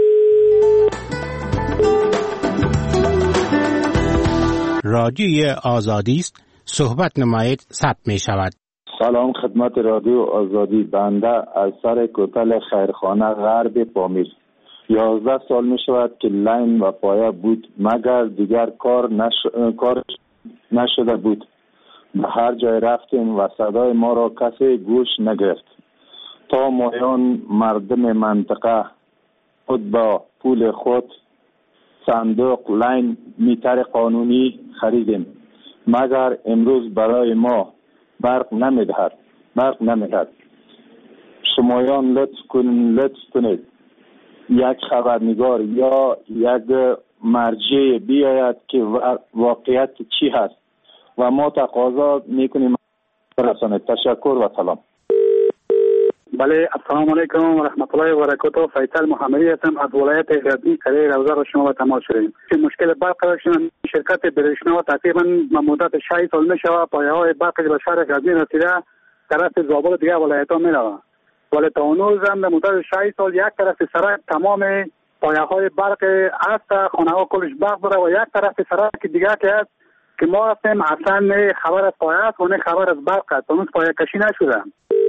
U: رادیوی آزادی است، صحبت نمایید، ثبت می شود.
R: سلام خدمت رادیو آزادی. بنده از سر کوتل خیرخانه غرب پامیر 11 سال می شود که لین و پایه بود، مگر دیگر کار نشده بود. به هر جای رفتیم و صدای ما را کسی گوش نگرفت تا مایان مردم منطقه خود با پول خود صندوق لین میتر قانونی خریدیم، مگر امروز برای ما برق نمیدهد. شمایان لطف کنید یک خبرنگار یا یک مرجع بیاید که واقعیت چی هست و ما تقاضا میکنیم برسانید. تشکر و سلام.
H: بله، السلام علیکم و رحمت الله و برکاته. فیصل محمدی هستم از ولایت غزنی. کره روزه را شما به تماس شدیم. مشکل برق داشتیم. شرکت برشنا تقریبا مدت 6 سال میشود پایه‌های برق به شهر غزنی رسیده، طرف زابل دیگه ولایت‌ها میره، ولی تا هنوز هم در مدت 6 سال یک طرف سرک تمام پایه‌های برق هست، خانه‌ها کلش برق داره و یک طرف سرک دیگه که هست که ما هستیم اصلا نه خبر از پایه است و نه خبر از برق است، اون پایه کشی نشده.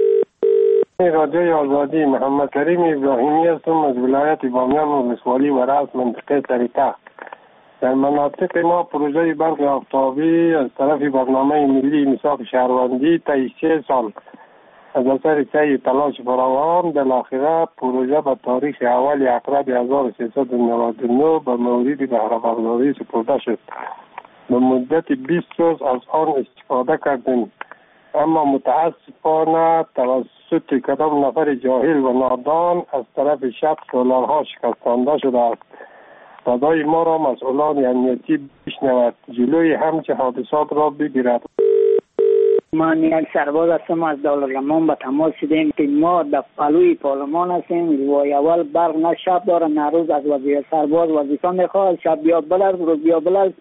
E: رادیوی آزادی، محمد کریم ابراهیمی هستم از ولایت بامیان ولسوالی و رأس منطقه طریقه. در مناطق ما پروژه برق آفتابی از طرف برنامه ملی میثاق شهروندی تا 3 سال از اثر سعی تلاش فراوان بالاخره پروژه به تاریخ اول اکتبر 1399 به مورد بهره‌برداری سپرده شد. به مدت 20 روز از آن استفاده کردیم، اما متاسفانه توسط کدام نفر جاهل و نادان از طرف شب سولارها شکستانده شده است. صدای ما را مسئولان امنیتی بشنود، جلوی همچه حادثات را بگیرد.
D: من یک سرباز هستم از دولت‌رحمان به تماس شدیم که ما در پلوی پارلمان هستیم و اول برق نه شب داره نه روز. از وزیر سرباز وظیفه میخواد شب بیا بلد روز بیا بلد.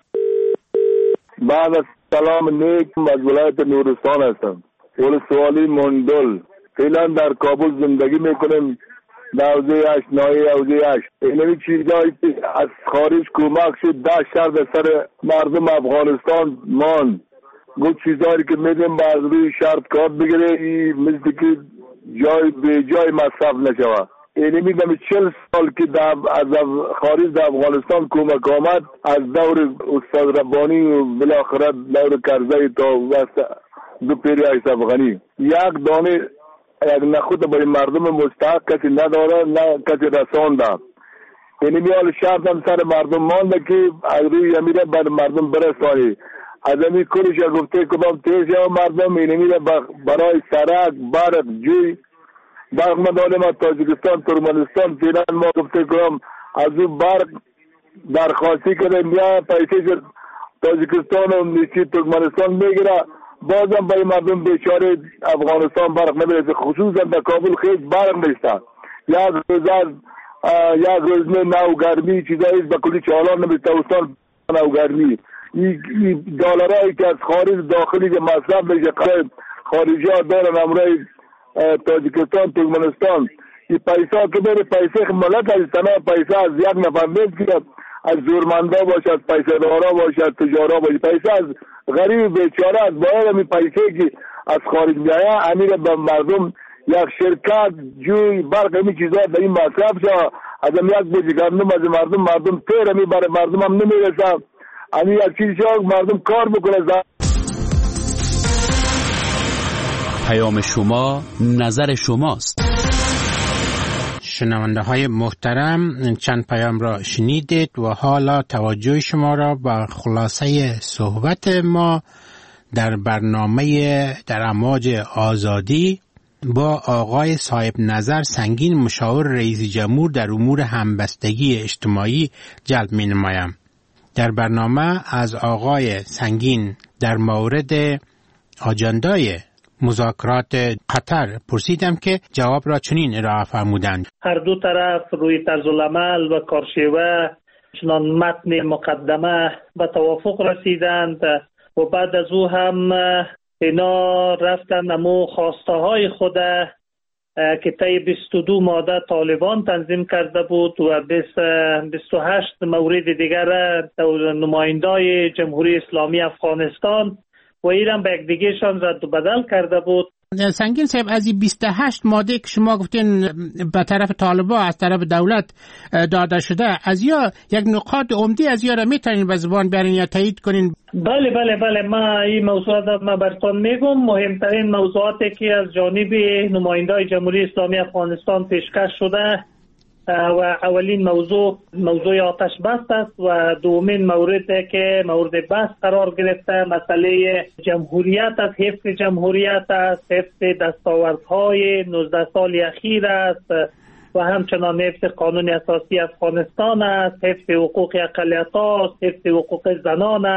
V: بعد از سلام نیک از ولایت نورستان هستم، ولسوالی مندل. فعلا در کابل زندگی میکنیم، حوزه 8 ناحیه حوزه 8. اینمی چیزایی که از خارج کمک شد 10 شهر در سر مردم افغانستان مان. گفت چیزایی که میدیم باز روی شرط کار بگیره، مثل که جای به جای مصرف نشوه. اینمی دم 40 سال که از خارج در افغانستان کمک آمد، از دور استاد ربانی و بالاخره دور کرزی تا وسط دو پیری اشرف غنی، یک دانه یک نخود برای مردم مستحق کسی نداره، نه کسی رسانده. اینمی حال شرط هم سر مردم مانده که از روی امیره بر مردم برسانی. از امی کلش گفته کدام تیز یا مردم اینمی برای سرک برق جوی برق مدالم از تاجیکستان ترکمنستان فیلن ما گفته کنم از اون برق درخواستی کردیم یا پیسه تاجیکستان و نیچی ترکمنستان میگیره، بازم برای مردم بیچاره افغانستان برق نمیرسه. خصوصا در کابل خیلی برق نیسته، یک روز نو گرمی چیزایی به کلی چالان نمیسته استان نو گرمی. این دلارایی که از خارج داخلی که مصرف میشه خارجی ها دارن امروی تاجیکستان ترکمنستان، این پیسه که بره پیسه ملت از تنها پیسه از یک نفر نیست که از زورمندا باشه، از پیسه دارا باشه، از تجارا باشه، پیسه از غریب بیچاره از باید همین پیسه که از خارج میایه امیر به مردم یک شرکت جوی برق همین چیزا در این مصرف شد. از هم یک بوجه گندم از مردم تیر همی برای مردم هم نمیرسه. همین یک چیز شد مردم کار بکنه.
K: پیام شما نظر شماست.
U: شنونده های محترم، چند پیام را شنیدید و حالا توجه شما را به خلاصه صحبت ما در برنامه در امواج آزادی با آقای صاحب نظر سنگین، مشاور رئیس جمهور در امور همبستگی اجتماعی جلب می نمایم. در برنامه از آقای سنگین در مورد آجندای مذاکرات قطر پرسیدم که جواب را چنین ارائه فرمودند:
W: هر دو طرف روی طرز العمل و کارشیوه چنان متن مقدمه به توافق رسیدند و بعد از او هم اینا رفتن امو خواسته های خود که طی 22 ماده طالبان تنظیم کرده بود و 28 مورد دیگر نمایندای جمهوری اسلامی افغانستان و ایران به یک دیگهشان رد و بدل کرده بود.
U: سنگین صاحب، از این 28 ماده که شما گفتین به طرف طالبان از طرف دولت داده شده، از یا یک نقاط عمده از یا را میتونین به زبان بیارین یا تایید کنین؟
W: بله ما این موضوعات ما براتون میگم. مهمترین موضوعاتی که از جانب نمایندای جمهوری اسلامی افغانستان پیشکش شده و اولین موضوع آتش بس است و دومین موردی که مورد بحث قرار گرفته مسئله جمهوریت است، حفظ جمهوریت است، حفظ دستاوردهای 19 سال اخیر است و همچنان حفظ قانون اساسی افغانستان است، حفظ حقوق اقلیت‌ها است، حفظ حقوق زنان است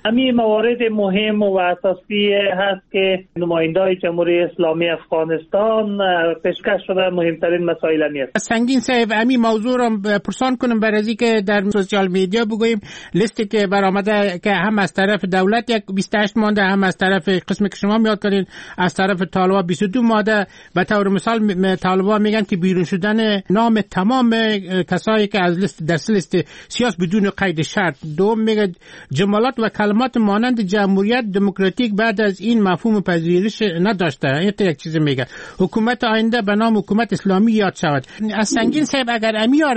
W: همین موارد مهم و اساسی هست که نماینده‌های جمهوری اسلامی افغانستان پیشکش شده. مهمترین مسائل است.
U: سنگین صاحب، همین موضوع رو پرسان کنم برای از اینکه در سوشال میدیا بگوییم لیستی که برآمده که هم از طرف دولت یک 28 ماده، هم از طرف قسمی که شما میاد کردین از طرف طالبان 22 ماده. به طور مثال طالبان میگن که بیرون شدن نام تمام کسایی که از لیست سیاسی بدون قید شرط. دوم میگه جملات و کلمات مانند جمهوریت دموکراتیک بعد از این مفهوم پذیرش نداشته. این یک چیز میگه حکومت آینده به نام حکومت اسلامی یاد شود. از سنگین صاحب اگر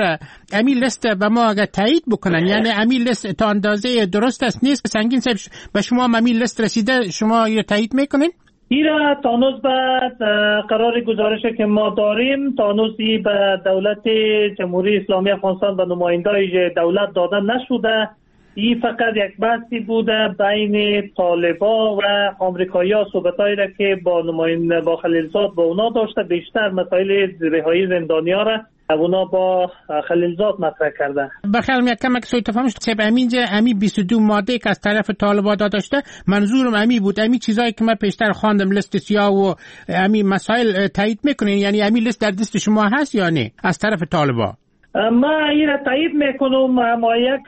U: امی لیست به ما اگر تایید بکنن، یعنی امی لیست تا اندازه درست است نیست، سنگین صاحب به شما امی لیست رسیده، شما یا تایید میکنین؟
W: ایرا تانوز بعد قرار گزارشی که ما داریم تانوزی به دولت جمهوری اسلامی افغانستان و نماینده‌های دولت داده نشده. این فقط یک بحثی بوده بین طالبا و آمریکایی‌ها، صحبتایی را که با خلیلزاد با اونا داشته. بیشتر مسائل رهایی زندانی‌ها را اونا با خلیلزاد مطرح کرده.
U: بخیرم یک کمک سوی تفاهم شد. امی 22 ماده که از طرف طالبا داشته، منظورم امی بود. امی چیزایی که من پیشتر خواندم لیست سیاه و امی مسائل تایید میکنین، یعنی امی لیست در دست شما هست یا نه از طرف طالبا؟
W: ما این را تایید میکنم، اما یک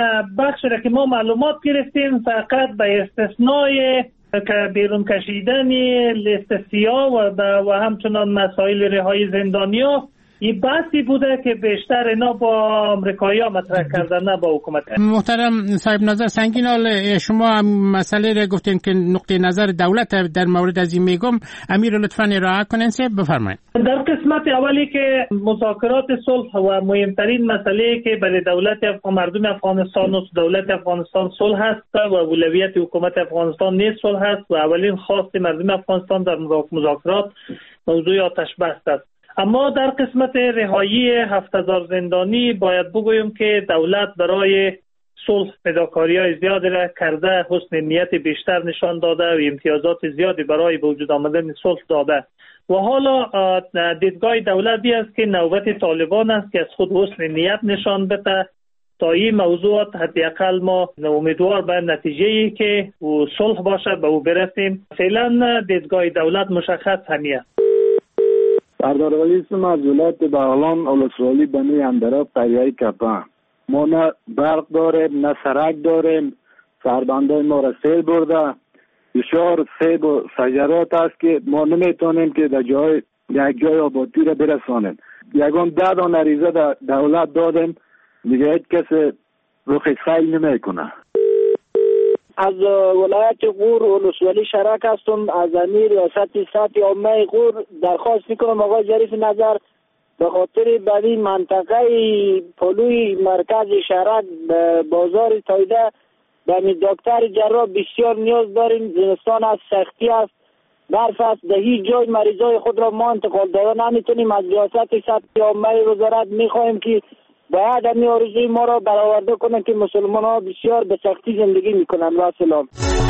W: بخش را که ما معلومات گرفتیم فقط به استثنای که بیرون کشیدن لیست سیاه و همچنان مسائل رهایی زندانی‌ها، این بحثی بوده که بیشتر اینا با آمریکایی‌ها مطرح کردن، نه با حکومت.
U: محترم صاحب نظر سنگین، شما مسئله را گفتین که نقطه نظر دولت در مورد از این میگم، امیر لطفاً ارائه کنین. بفرمایید.
W: در قسمت اولی که مذاکرات صلح و مهمترین مسئله که برای مردم افغانستان و دولت افغانستان صلح است و اولویت حکومت افغانستان نیز صلح است و اولین خواست مردم افغانستان در مذاکرات موضوع آتش بس است. اما در قسمت رهایی 7000 زندانی باید بگویم که دولت برای صلح فداکاری‌های زیادی را کرده، حسن نیت بیشتر نشان داده و امتیازات زیادی برای به وجود آمدن صلح داده و حالا دیدگاه دولتی است که نوبت طالبان است که از خود حسن نیت نشان بده تا این موضوعات حداقل ما امیدوار به نتیجه‌ای که صلح باشه به او برسیم. فعلا دیدگاه دولت مشخص همیه.
F: سردار ولی اسم از ولایت بغلان اولسوالی بنی اندراب قریه کپا. ما نه برق داریم نه سرک داریم. سربندای ما را سیل برده. بسیار سیب و شجرات است که ما نمیتونیم که در یک جای آبادی را برسانیم. یکان 10 دانه ریزه دولت دادیم، دیگه هیچ کسی رخ سیل نمیکنه.
D: از ولایت غور ولسوالی شرک هستم. از امیر ریاست سطح عامه غور درخواست میکنم آقای ظریف نظر به خاطر بدین منطقه پلوی مرکز شرک بازار تایده به دکتر جراح بسیار نیاز داریم. زمستان از سختی است، برف است، در هیچ جای مریضای خود را ما انتقال دادن نمیتونیم. از ریاست سطح عامه وزارت میخواهیم که باید همین آرزوی ما را برآورده کنن که مسلمان ها بسیار به سختی زندگی میکنن. و سلام.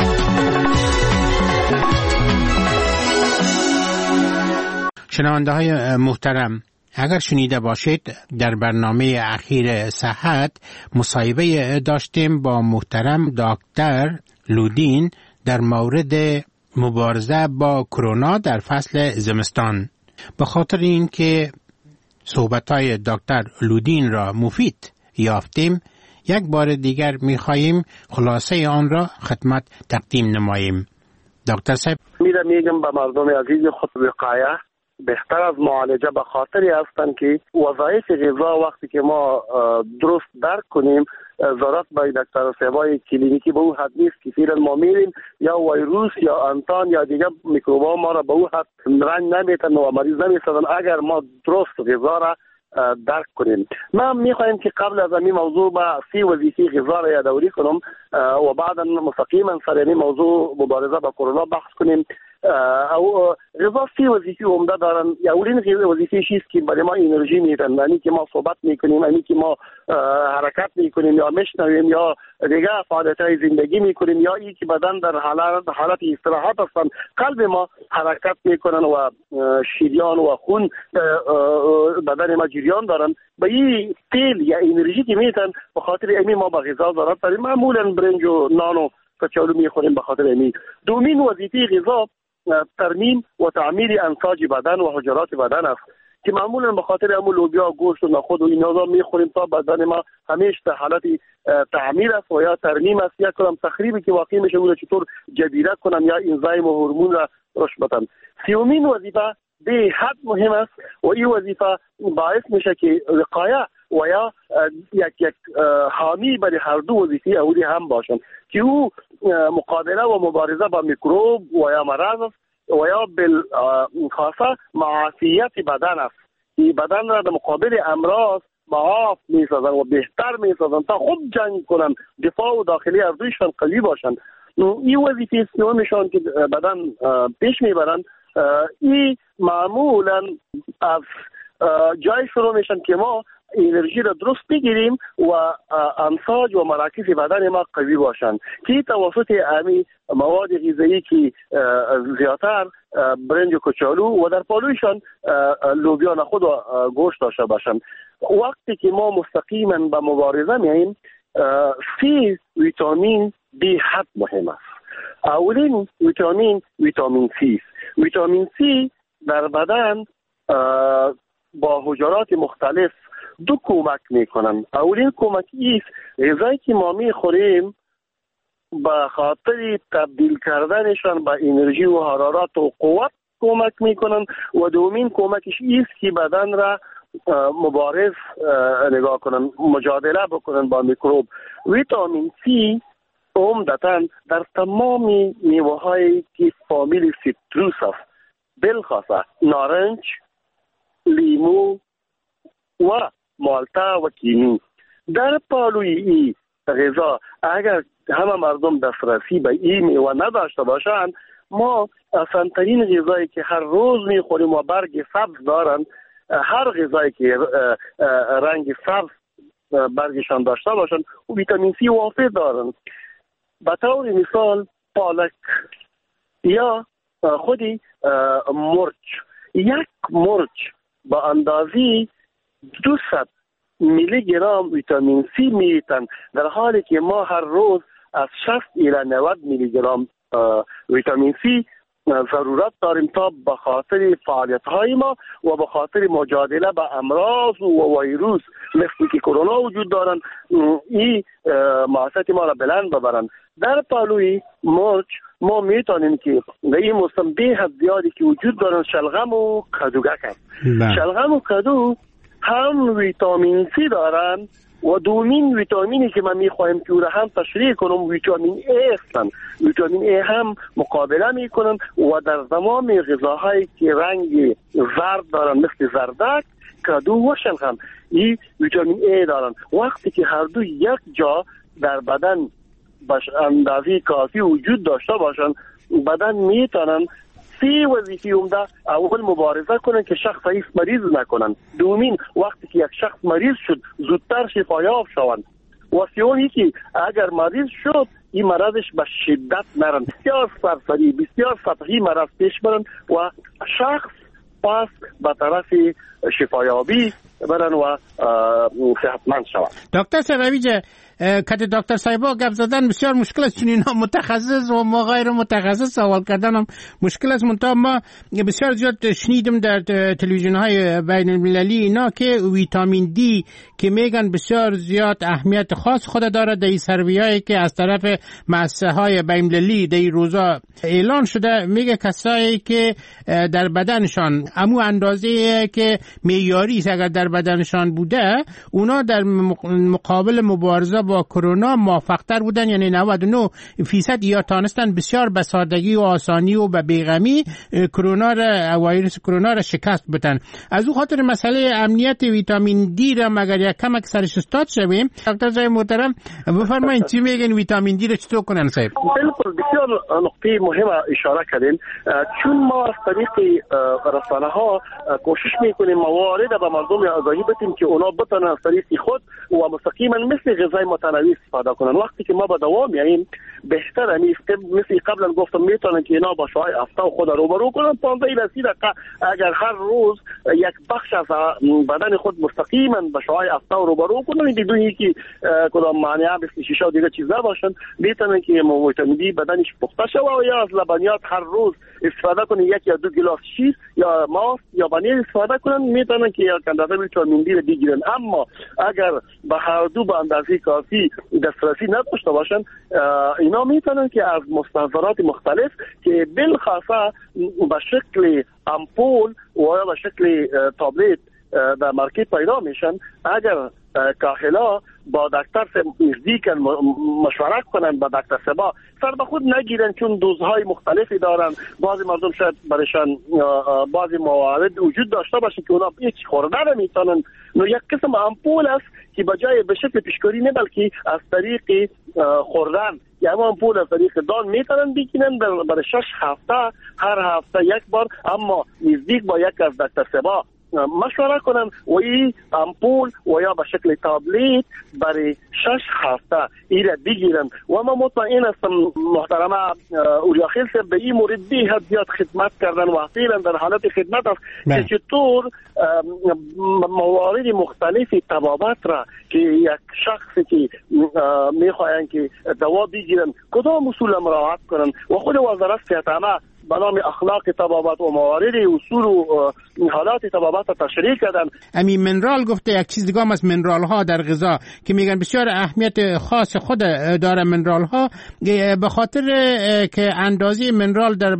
U: شنونده های محترم، اگر شنیده باشید در برنامه اخیر صحت مصاحبه داشتیم با محترم دکتر لودین در مورد مبارزه با کرونا در فصل زمستان. به خاطر اینکه صحبت‌های دکتر لودین را مفید یافتیم، یک بار دیگر می‌خواهیم خلاصه آن را خدمت تقدیم نماییم. دکتر صاحب،
G: میگم به مردم عزیز خود وقایه بهتر از معالجه به خاطری هستند که وظایف غذا وقتی که ما درست درک کنیم ضرورت به دکتر صاحبای کلینیکی به او حد نیست که فعلا ما میریم یا ویروس یا انتان یا دیگه میکروبا ما را به او حد رنج نمیتن و مریض نمیسازن اگر ما درست غذا را درک کنیم. ما میخوایم که قبل از این موضوع با 3 وظیفه غذا را یادآوری کنم و بعدا مستقیما سر این موضوع مبارزه با کرونا بحث کنیم. او غذا 3 وظیفه عمده دارن. اولین وظیفه چیست که برای ما انرژی میدن، یعنی که ما صحبت میکنیم، یعنی که ما حرکت میکنیم یا میشنویم یا دیگه فعالیت‌های زندگی میکنیم یا ای که بدن در حالت استراحت هستن، قلب ما حرکت میکنن و شریان و خون بدن ما جریان دارن. به این تیل یا انرژی که میتن به خاطر امی ما با غذا ضرورت داریم. معمولا برنج و نان و
B: کچالو میخوریم به خاطر اینی. دومین وظیفه غذا ترمیم و تعمیر انساج بدن و حجرات بدن است که معمولا به خاطر همون لوبیا، گوشت و نخود و اینا میخوریم تا بدن ما همیشه در حالت تعمیر است و یا ترمیم است، یا کدام تخریبی که واقع میشه اون چطور جدیده کنن یا انزایم و هورمون را رشد بدن. سومین وظیفه به حد مهم است و این وظیفه باعث میشه که وقایه و یا یک حامی برای هر دو وظیفه اولی هم باشن که او مقابله و مبارزه با میکروب و یا مرض است و یا بالخاصه معافیت بدن است که بدن را در مقابل امراض معاف میسازن و بهتر میسازن تا خود جنگ کنن، دفاع و داخلی از دویشان قوی باشن. این وظیفه سومشان که بدن پیش میبرن، این معمولا از جای شروع میشن که ما انرژی را درست بگیریم و انساج و مراکز بدن ما قوی باشند که توسط امی مواد غذایی که زیادتر برنج و کچالو و در پالویشان لوبیا، نخود و گوشت داشته باشند. وقتی که ما مستقیما به مبارزه میاییم، سی ویتامین به حد مهم است. اولین ویتامین سی. ویتامین سی در بدن با حجرات مختلف دو کمک میکنن. اولین کمک ایست غذایی که ما میخوریم به خاطر تبدیل کردنشان به انرژی و حرارت و قوت کمک میکنن و دومین کمکش ایست که بدن را مبارز نگاه کنن، مجادله بکنن با میکروب. ویتامین سی عمدتاً در تمام میوه هایی که فامیل سیتروس است، بالخاصه نارنج، لیمو و مالتا و کینو. در پالوی این غذا اگر همه مردم دسترسی به این میوه نداشته باشند، ما آسان‌ترین غذایی که هر روز میخوریم و برگ سبز دارند، هر غذایی که رنگ سبز برگشان داشته باشند و ویتامین سی وافر دارند. به طور مثال پالک یا خودی مرچ، یک مرچ با اندازی 200 میلی گرم ویتامین سی میتن، در حالی که ما هر روز از 60 الی 90 میلی گرم ویتامین سی ضرورت داریم تا به خاطر فعالیت های ما و به خاطر مجادله با امراض و ویروس مثل که کرونا وجود دارن، این معافیت ما را بلند ببرن. در پالوی مرچ ما میتونیم که در این موسم به حد زیادی که وجود دارن شلغم و کدوگک هست. شلغم و کدو هم ویتامین سی دارن و دومین ویتامینی که من میخوایم که او را هم تشریح کنم ویتامین ای هستن. ویتامین ای هم مقابله میکنن و در تمام غذاهایی که رنگ زرد دارن مثل زردک، کدو و شلغم این ویتامین ای دارن. وقتی که هر دو یک جا در بدن باش اندازی کافی وجود داشته باشن، بدن میتونن سی وظیفه عمده اول مبارزه کنن که شخص ایست مریض نکنن. دومین وقتی که یک شخص مریض شد زودتر شفایاب شوند و سومی که اگر مریض شد این مرضش به شدت نرن، بسیار سرسری بسیار سطحی مرض پیش برن و شخص پس به طرف شفایابی برن و صحتمند شوند.
U: دکتر سرویجه کده دکتر صاحبا گپ زدن بسیار مشکل است، چون اینا متخصص و ما غیر متخصص سوال کردن هم مشکل است. منتها ما بسیار زیاد شنیدم در تلویزیون های بین المللی اینا که ویتامین دی که میگن بسیار زیاد اهمیت خاص خود داره. در این سرویایی که از طرف مؤسسه های بین المللی در این روزا اعلان شده، میگه کسایی که در بدنشان امو اندازه که معیاری اگر در بدنشان بوده، اونا در مقابل مبارزه با کرونا موفق‌تر بودن، یعنی 99% یا تانستن بسیار به سادگی و آسانی و به بیغمی کرونا را ویروس کرونا را شکست بدن. از او خاطر مسئله امنیت ویتامین دی را مگر یک کمک سرش استاد شویم. دکتر صاحب محترم بفرمایید چی میگن ویتامین دی را چطور کنن صاحب؟
B: بالکل بسیار نقطه مهم اشاره کردین، چون ما از طریق رسانه ها کوشش میکنیم موارد به مردم آگاهی بدیم که اونا بتونن از طریق خود و مستقیما مثل غذای متنوع استفاده کنن. وقتی که ما به دوام میاییم بهتر است که مثل قبلا گفتم میتونن که اینا با شوهای هفته خود روبرو کنن 15 دقیقه اگر هر روز یک بخش از بدن خود مستقیما با شوهای هفته روبرو کنن بدون اینکه کدام مانع مثل شیشه و دیگه چیزا باشن میتونن که ویتامین دی بدنش پخته شود و یا از لبنیات هر روز استفاده کنن 1 یا 2 گلاس شیر یا ماست یا پنیر استفاده کنن میتونن که یک اندازه ویتامین دی بگیرن. اما اگر به هر دو به اندازه کافی دسترسی نداشته باشن اینا میتونن که از مستحضرات مختلف که بالخاصه به شکل امپول و یا به شکل تابلت در مارکت پیدا میشن اگر کاهلا با دکتر نزدیک مشورت کنن با دکتر سبا سر به خود نگیرن چون دوزهای مختلفی دارن. بعضی مردم شاید برشان بعضی موارد وجود داشته باشه که اونا هیچ خورده نمیتونن. نو یک قسم امپول است که بجای به شکل پیشکاری نه بلکه از طریق خوردن یا امپول از طریق دان میتونن بگیرن برای 6 هفته هر هفته یک بار اما نزدیک با یک از دکتر سبا مشوره کنن و این امپول و یا به شکل تابلیت برای 6 هفته ایره بگیرن. و ما مطمئن هستم محترمه اولیاخیل صاحب به این مورد به حد زیاد خدمت کردن و فعلا در حالت خدمت است که چطور موارد مختلفی طبابت را که یک شخصی که میخواین که دوا بگیرن کدام اصول مراعات کنن و خود وزارت صحت عامه به نام اخلاق طبابت و موارد اصول و حالات طبابت تشریح کردن.
U: امی منرال گفته یک چیز دیگه هم از منرال ها در غذا که میگن بسیار اهمیت خاص خود داره منرال ها به خاطر که اندازه منرال در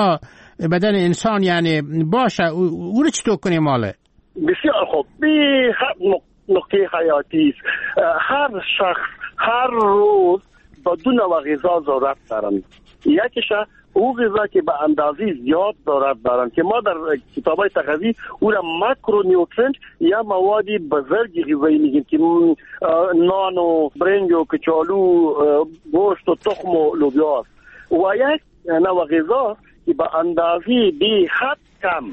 U: بدن انسان یعنی باشه او رو چطور کنیم ماله؟
B: بسیار خوب. به نقطه حیاتی است. هر شخص هر روز با 2 نوع غذا ضرورت دارن. یکیش او غذا که به اندازه زیاد دارن که ما در کتابای تغذیه او را ماکرو نیوترینت یا مواد بزرگ غذایی میگیم که نان و برنج و کچالو گوشت و تخم و لوبیا است. و یک نوع غذا که به اندازه بی حد کم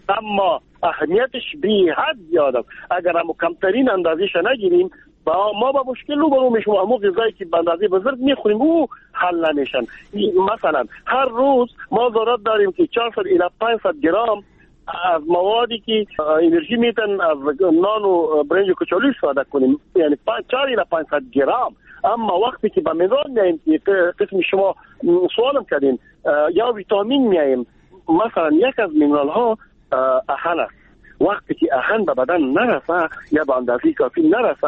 B: اما اهمیتش بی حد زیاد است. اگر ما کمترین اندازهش نگیریم ما با مشکل روبرو میشیم. اما غذایی که به اندازه بزرگ میخوریم او حل نمیشن. مثلا هر روز ما ضرورت داریم که 400 الی 500 گرم از موادی که انرژی میتن از نان و برنج و کچالو استفاده کنیم یعنی 4 الی 500 گرم. اما وقتی که به منرال میایم که قسم شما سوالم کردین یا ویتامین میایم مثلا یک از منرال ها اهن است. وقتی که اهن به بدن نرسه یا به اندازه کافی نرسه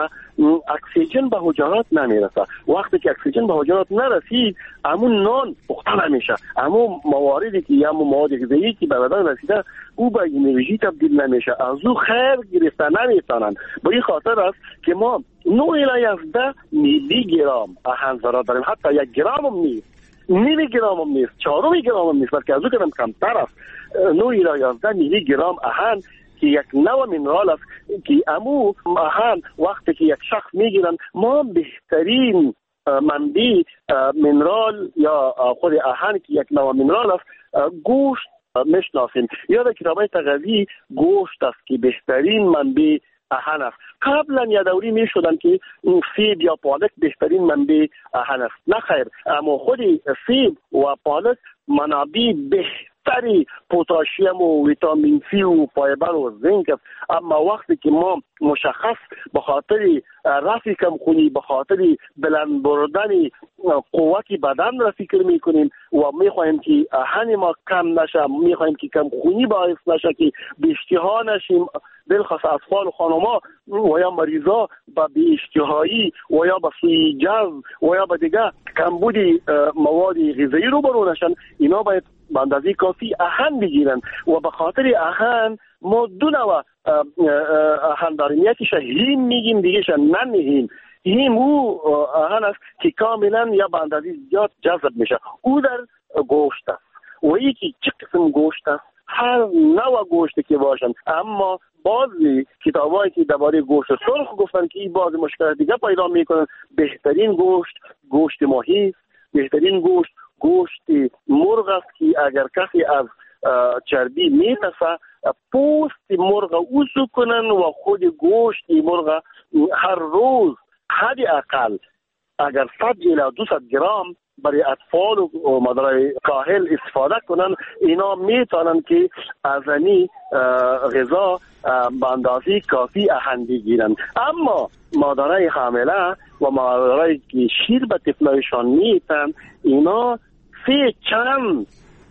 B: اکسیژن به حجرات نمیرسه. وقتی که اکسیژن به حجرات نرسید همون نان پخته نمیشه. همون مواردی که یا مواد غذایی که به بدن رسیده او به انرژی تبدیل نمیشه. از او خیر گرفته نمیتونن. به این خاطر است که ما 9 الی 11 میلی گرم اهن ضرورت داریم. حتی 1 گرم هم نیست، 0.5 گرم هم نیست، 4 گرم هم نیست بلکه از او کم کمتر است. 9 الی 11 میلی گرم اهن که یک نوع منرال است که امو اهن وقتی که یک شخص میگیرن ما بهترین منبع منرال یا خود اهن که یک نوع منرال است گوشت میشناسیم. یا در کتابای تغذیه گوشت است که بهترین منبع اهن است. قبلا یه دوری میشدن که سیب یا پالک بهترین منبع اهن است. نه خیر، اما خود سیب و پالک منابع بهتری پتاسیم و ویتامین سی و فایبر و زنک است. اما وقتی که ما مشخص به خاطر رفع کمخونی، به خاطر بلند بردن قوت بدن را فکر میکنیم و میخواهیم که اهن ما کم نشه، میخواهیم که کمخونی باعث نشه که به اشتها نشیم، بالخصوص اطفال و خانم‌ها و یا مریضا با بی اشتهایی و یا با سوی جذب و یا با دیگه کمبود مواد غذایی رو برو نشن، اینا باید به اندازه کافی اهن بگیرن. و به خاطر اهن ما 2 نوع اهن داریم، یکیش هیم میگیم، دیگهش نن هیم. هیم او اهن است که کاملا یا به اندازه زیاد جذب میشه، او در گوشت است. و یکی چه قسم گوشت است؟ هر نوع گوشتی که باشن. اما بعضی کتابایی که درباره گوشت سرخ گفتن که این بعضی مشکلات دیگه پیدا میکنن. بهترین گوشت ماهی است، بهترین گوشت مرغ است که اگر کسی از چربی میترسه پوست مرغ اوزو کنن و خود گوشت مرغ هر روز حداقل اگر 100 الی 200 گرم برای اطفال و مادرای کاهل استفاده کنن، اینا میتونن که از این غذا به اندازه کافی اهن بگیرن. اما مادرای حامله و مادرای که شیر به طفلایشان میتن، اینا 3 چند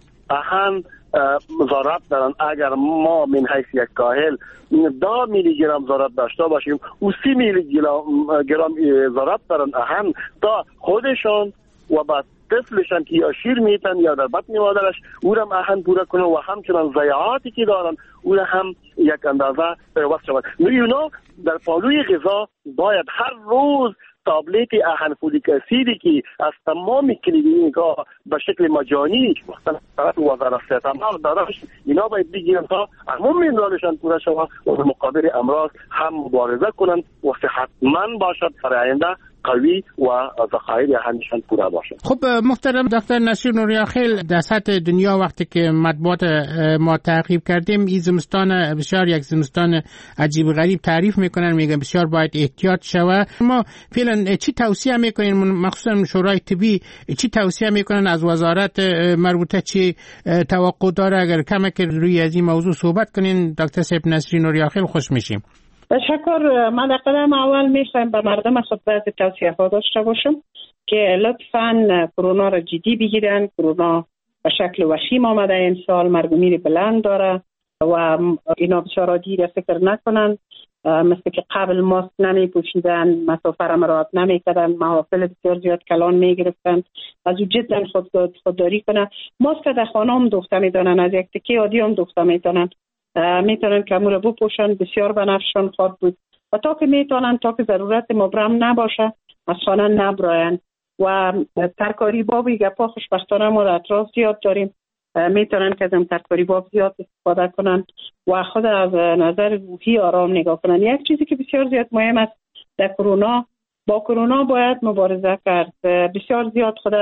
B: اهن ضرورت دارن. اگر ما من حیث یک کاهل 10 میلی گرم ضرورت داشته باشیم و 30 میلی گرم ضرورت دارن اهن تا خودشان و بعد طفلشان که یا شیر میتن یا در بطن مادرش او را اهن پورا کنن و همچنان ضیاعاتی که دارن او را هم یک اندازه پیوست شود. اونا در پالوی غذا باید هر روز تابلت اهن فولیک اسیدی که از تمام کلینیک‌ها به شکل مجانی طرف وزارت صحت عامه دارش، اینا باید بگیرن تا همون مینرالشان پورا شود و به مقابل امراض هم مبارزه کنن و صحتمند باشد برای آینده قوی و ذخایر اهنشان پورا باشد.
U: خب محترم دکتر نصیر نوریاخیل، در سطح دنیا وقتی که مطبوعات ما تعقیب کردیم، این زمستان بسیار یک زمستان عجیب غریب تعریف میکنن، میگن بسیار باید احتیاط شود. ما فعلا چی توصیه میکنین، مخصوصا شورای طبی چی توصیه میکنن از وزارت مربوطه، چی توقع داره؟ اگر کمک روی از این موضوع صحبت کنین دکتر صاحب نصیر نوریاخیل خوش میشیم.
J: تشکر. من در قدم اول میخوایم به مردم خود بعض توصیه ها داشته باشم که لطفاً کرونا را جدی بگیرن. کرونا به شکل وخیم آمده این سال، مرگ و میر بلند داره و اینا بسیار دیر فکر نکنن. مثل که قبل ماسک نمی پوشیدن، مسافه را مراعات نمی کردن، محافل بسیار زیاد کلان می گرفتن، از او جدا خودداری کنن. ماسک در خانه هم دوخته می دانن، از یک تکی عادی هم دوخته می دانن، میتونن که امور بپوشن، بسیار بنفشان خواهد بود و تا که میتونن، تا که ضرورت مبرم نباشه از خانه نبراین. و ترکاری بابی گپا خوشبختانه ما در اطراف زیاد داریم، میتونن که از این ترکاری باب زیاد استفاده کنن و خود از نظر روحی آرام نگاه کنن. یک چیزی که بسیار زیاد مهم است در کرونا، با کرونا باید مبارزه کرد. بسیار زیاد خود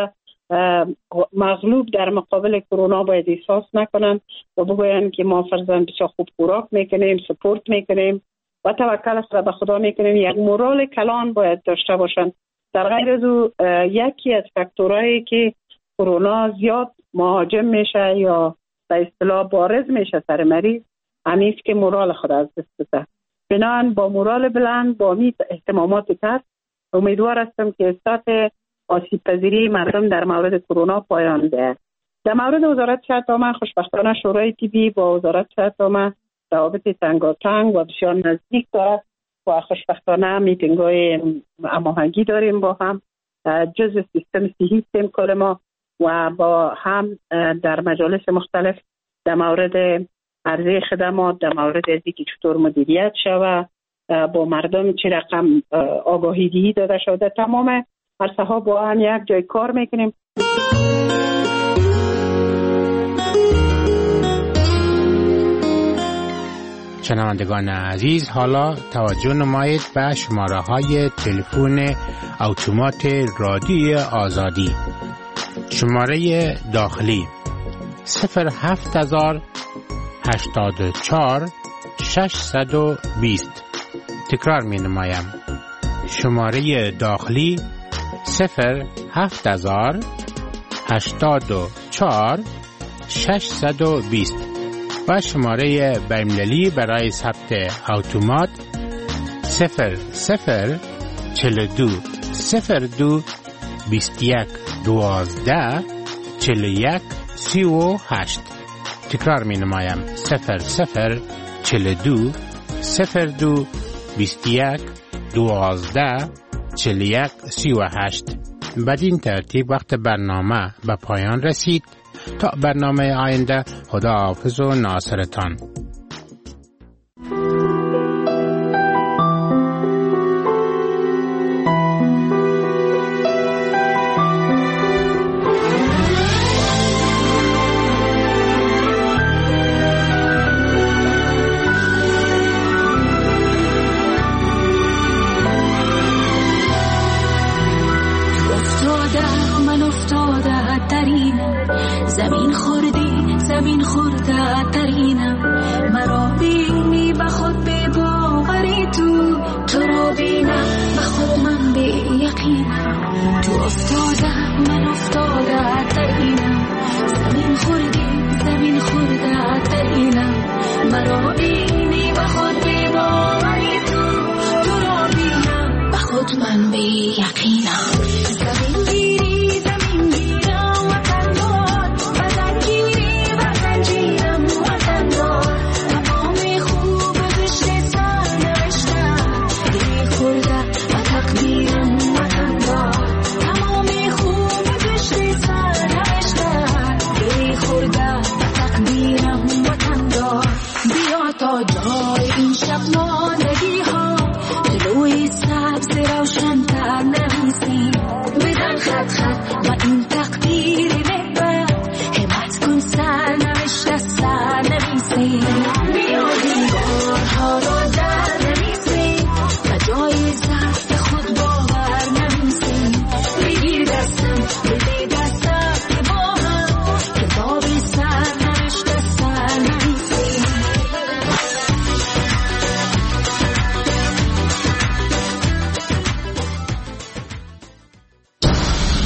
J: مغلوب در مقابل کرونا باید احساس نکنن و بگوین که ما فرضاً بسیار خوب خوراک میکنیم، سپورت میکنیم و توکل خود به خدا میکنیم. یک مورال کلان باید داشته باشن. در غیر از او یکی از فاکتورهایی که کرونا زیاد مهاجم میشه یا به اصطلاح بارز میشه سر مریض، همیست که مورال خود از دست بده. بنابراین با مورال بلند، با امید اهتمامات کرد، امیدوار هستم که سطح آسیب پذیری مردم در مورد کرونا پایان ده. در مورد وزارت صحت عامه، خوشبختانه شورای طبی با وزارت صحت عامه روابط تنگاتنگ و بسیار نزدیک دارد و خوشبختانه میتینگ‌های هماهنگی داریم با هم، جزء سیستم صحی کل ما و با هم در مجالس مختلف در مورد عرضه خدمات، در مورد اینکه چطور مدیریت شود، با مردم چه رقم آگاهی دهی داده شده، تمام عرصه ها با هم یک جای کار میکنیم.
U: شنوندگان عزیز، حالا توجه نمایید به شماره های تلفن اتومات رادیوی آزادی. شماره داخلی 07084 620. تکرار می نمایم. شماره داخلی 07084 620 و شماره بین‌المللی برای ثبت اتومات 0042 02 21 12 41 38. تکرار می نمایم 0042 02 21 12 41 38. بدین ترتیب وقت برنامه به پایان رسید. تا برنامه آینده، خدا حافظ و ناصرتان.
M: زمین خورده ترینم، مرا بینی به خود به باوری تو را بینم، به خود من افتادم من افتاده در اینم زمین خورده در اینم مرا بینی به خود بی‌باوری تو را بینم به خود من بی یقینم زمین گیرم وطن دار بدن گیری و زنجیرم وطن دار تمام خوب بشت سر نوشتم گری خورده و تقدیرم وطن دار تمام خوب بشت سر نوشتم گری خورده و تقدیرم وطن دار بیا تا جای این شب ماندگی ها جلوی سبز روشن تر نویسیم بزن خط و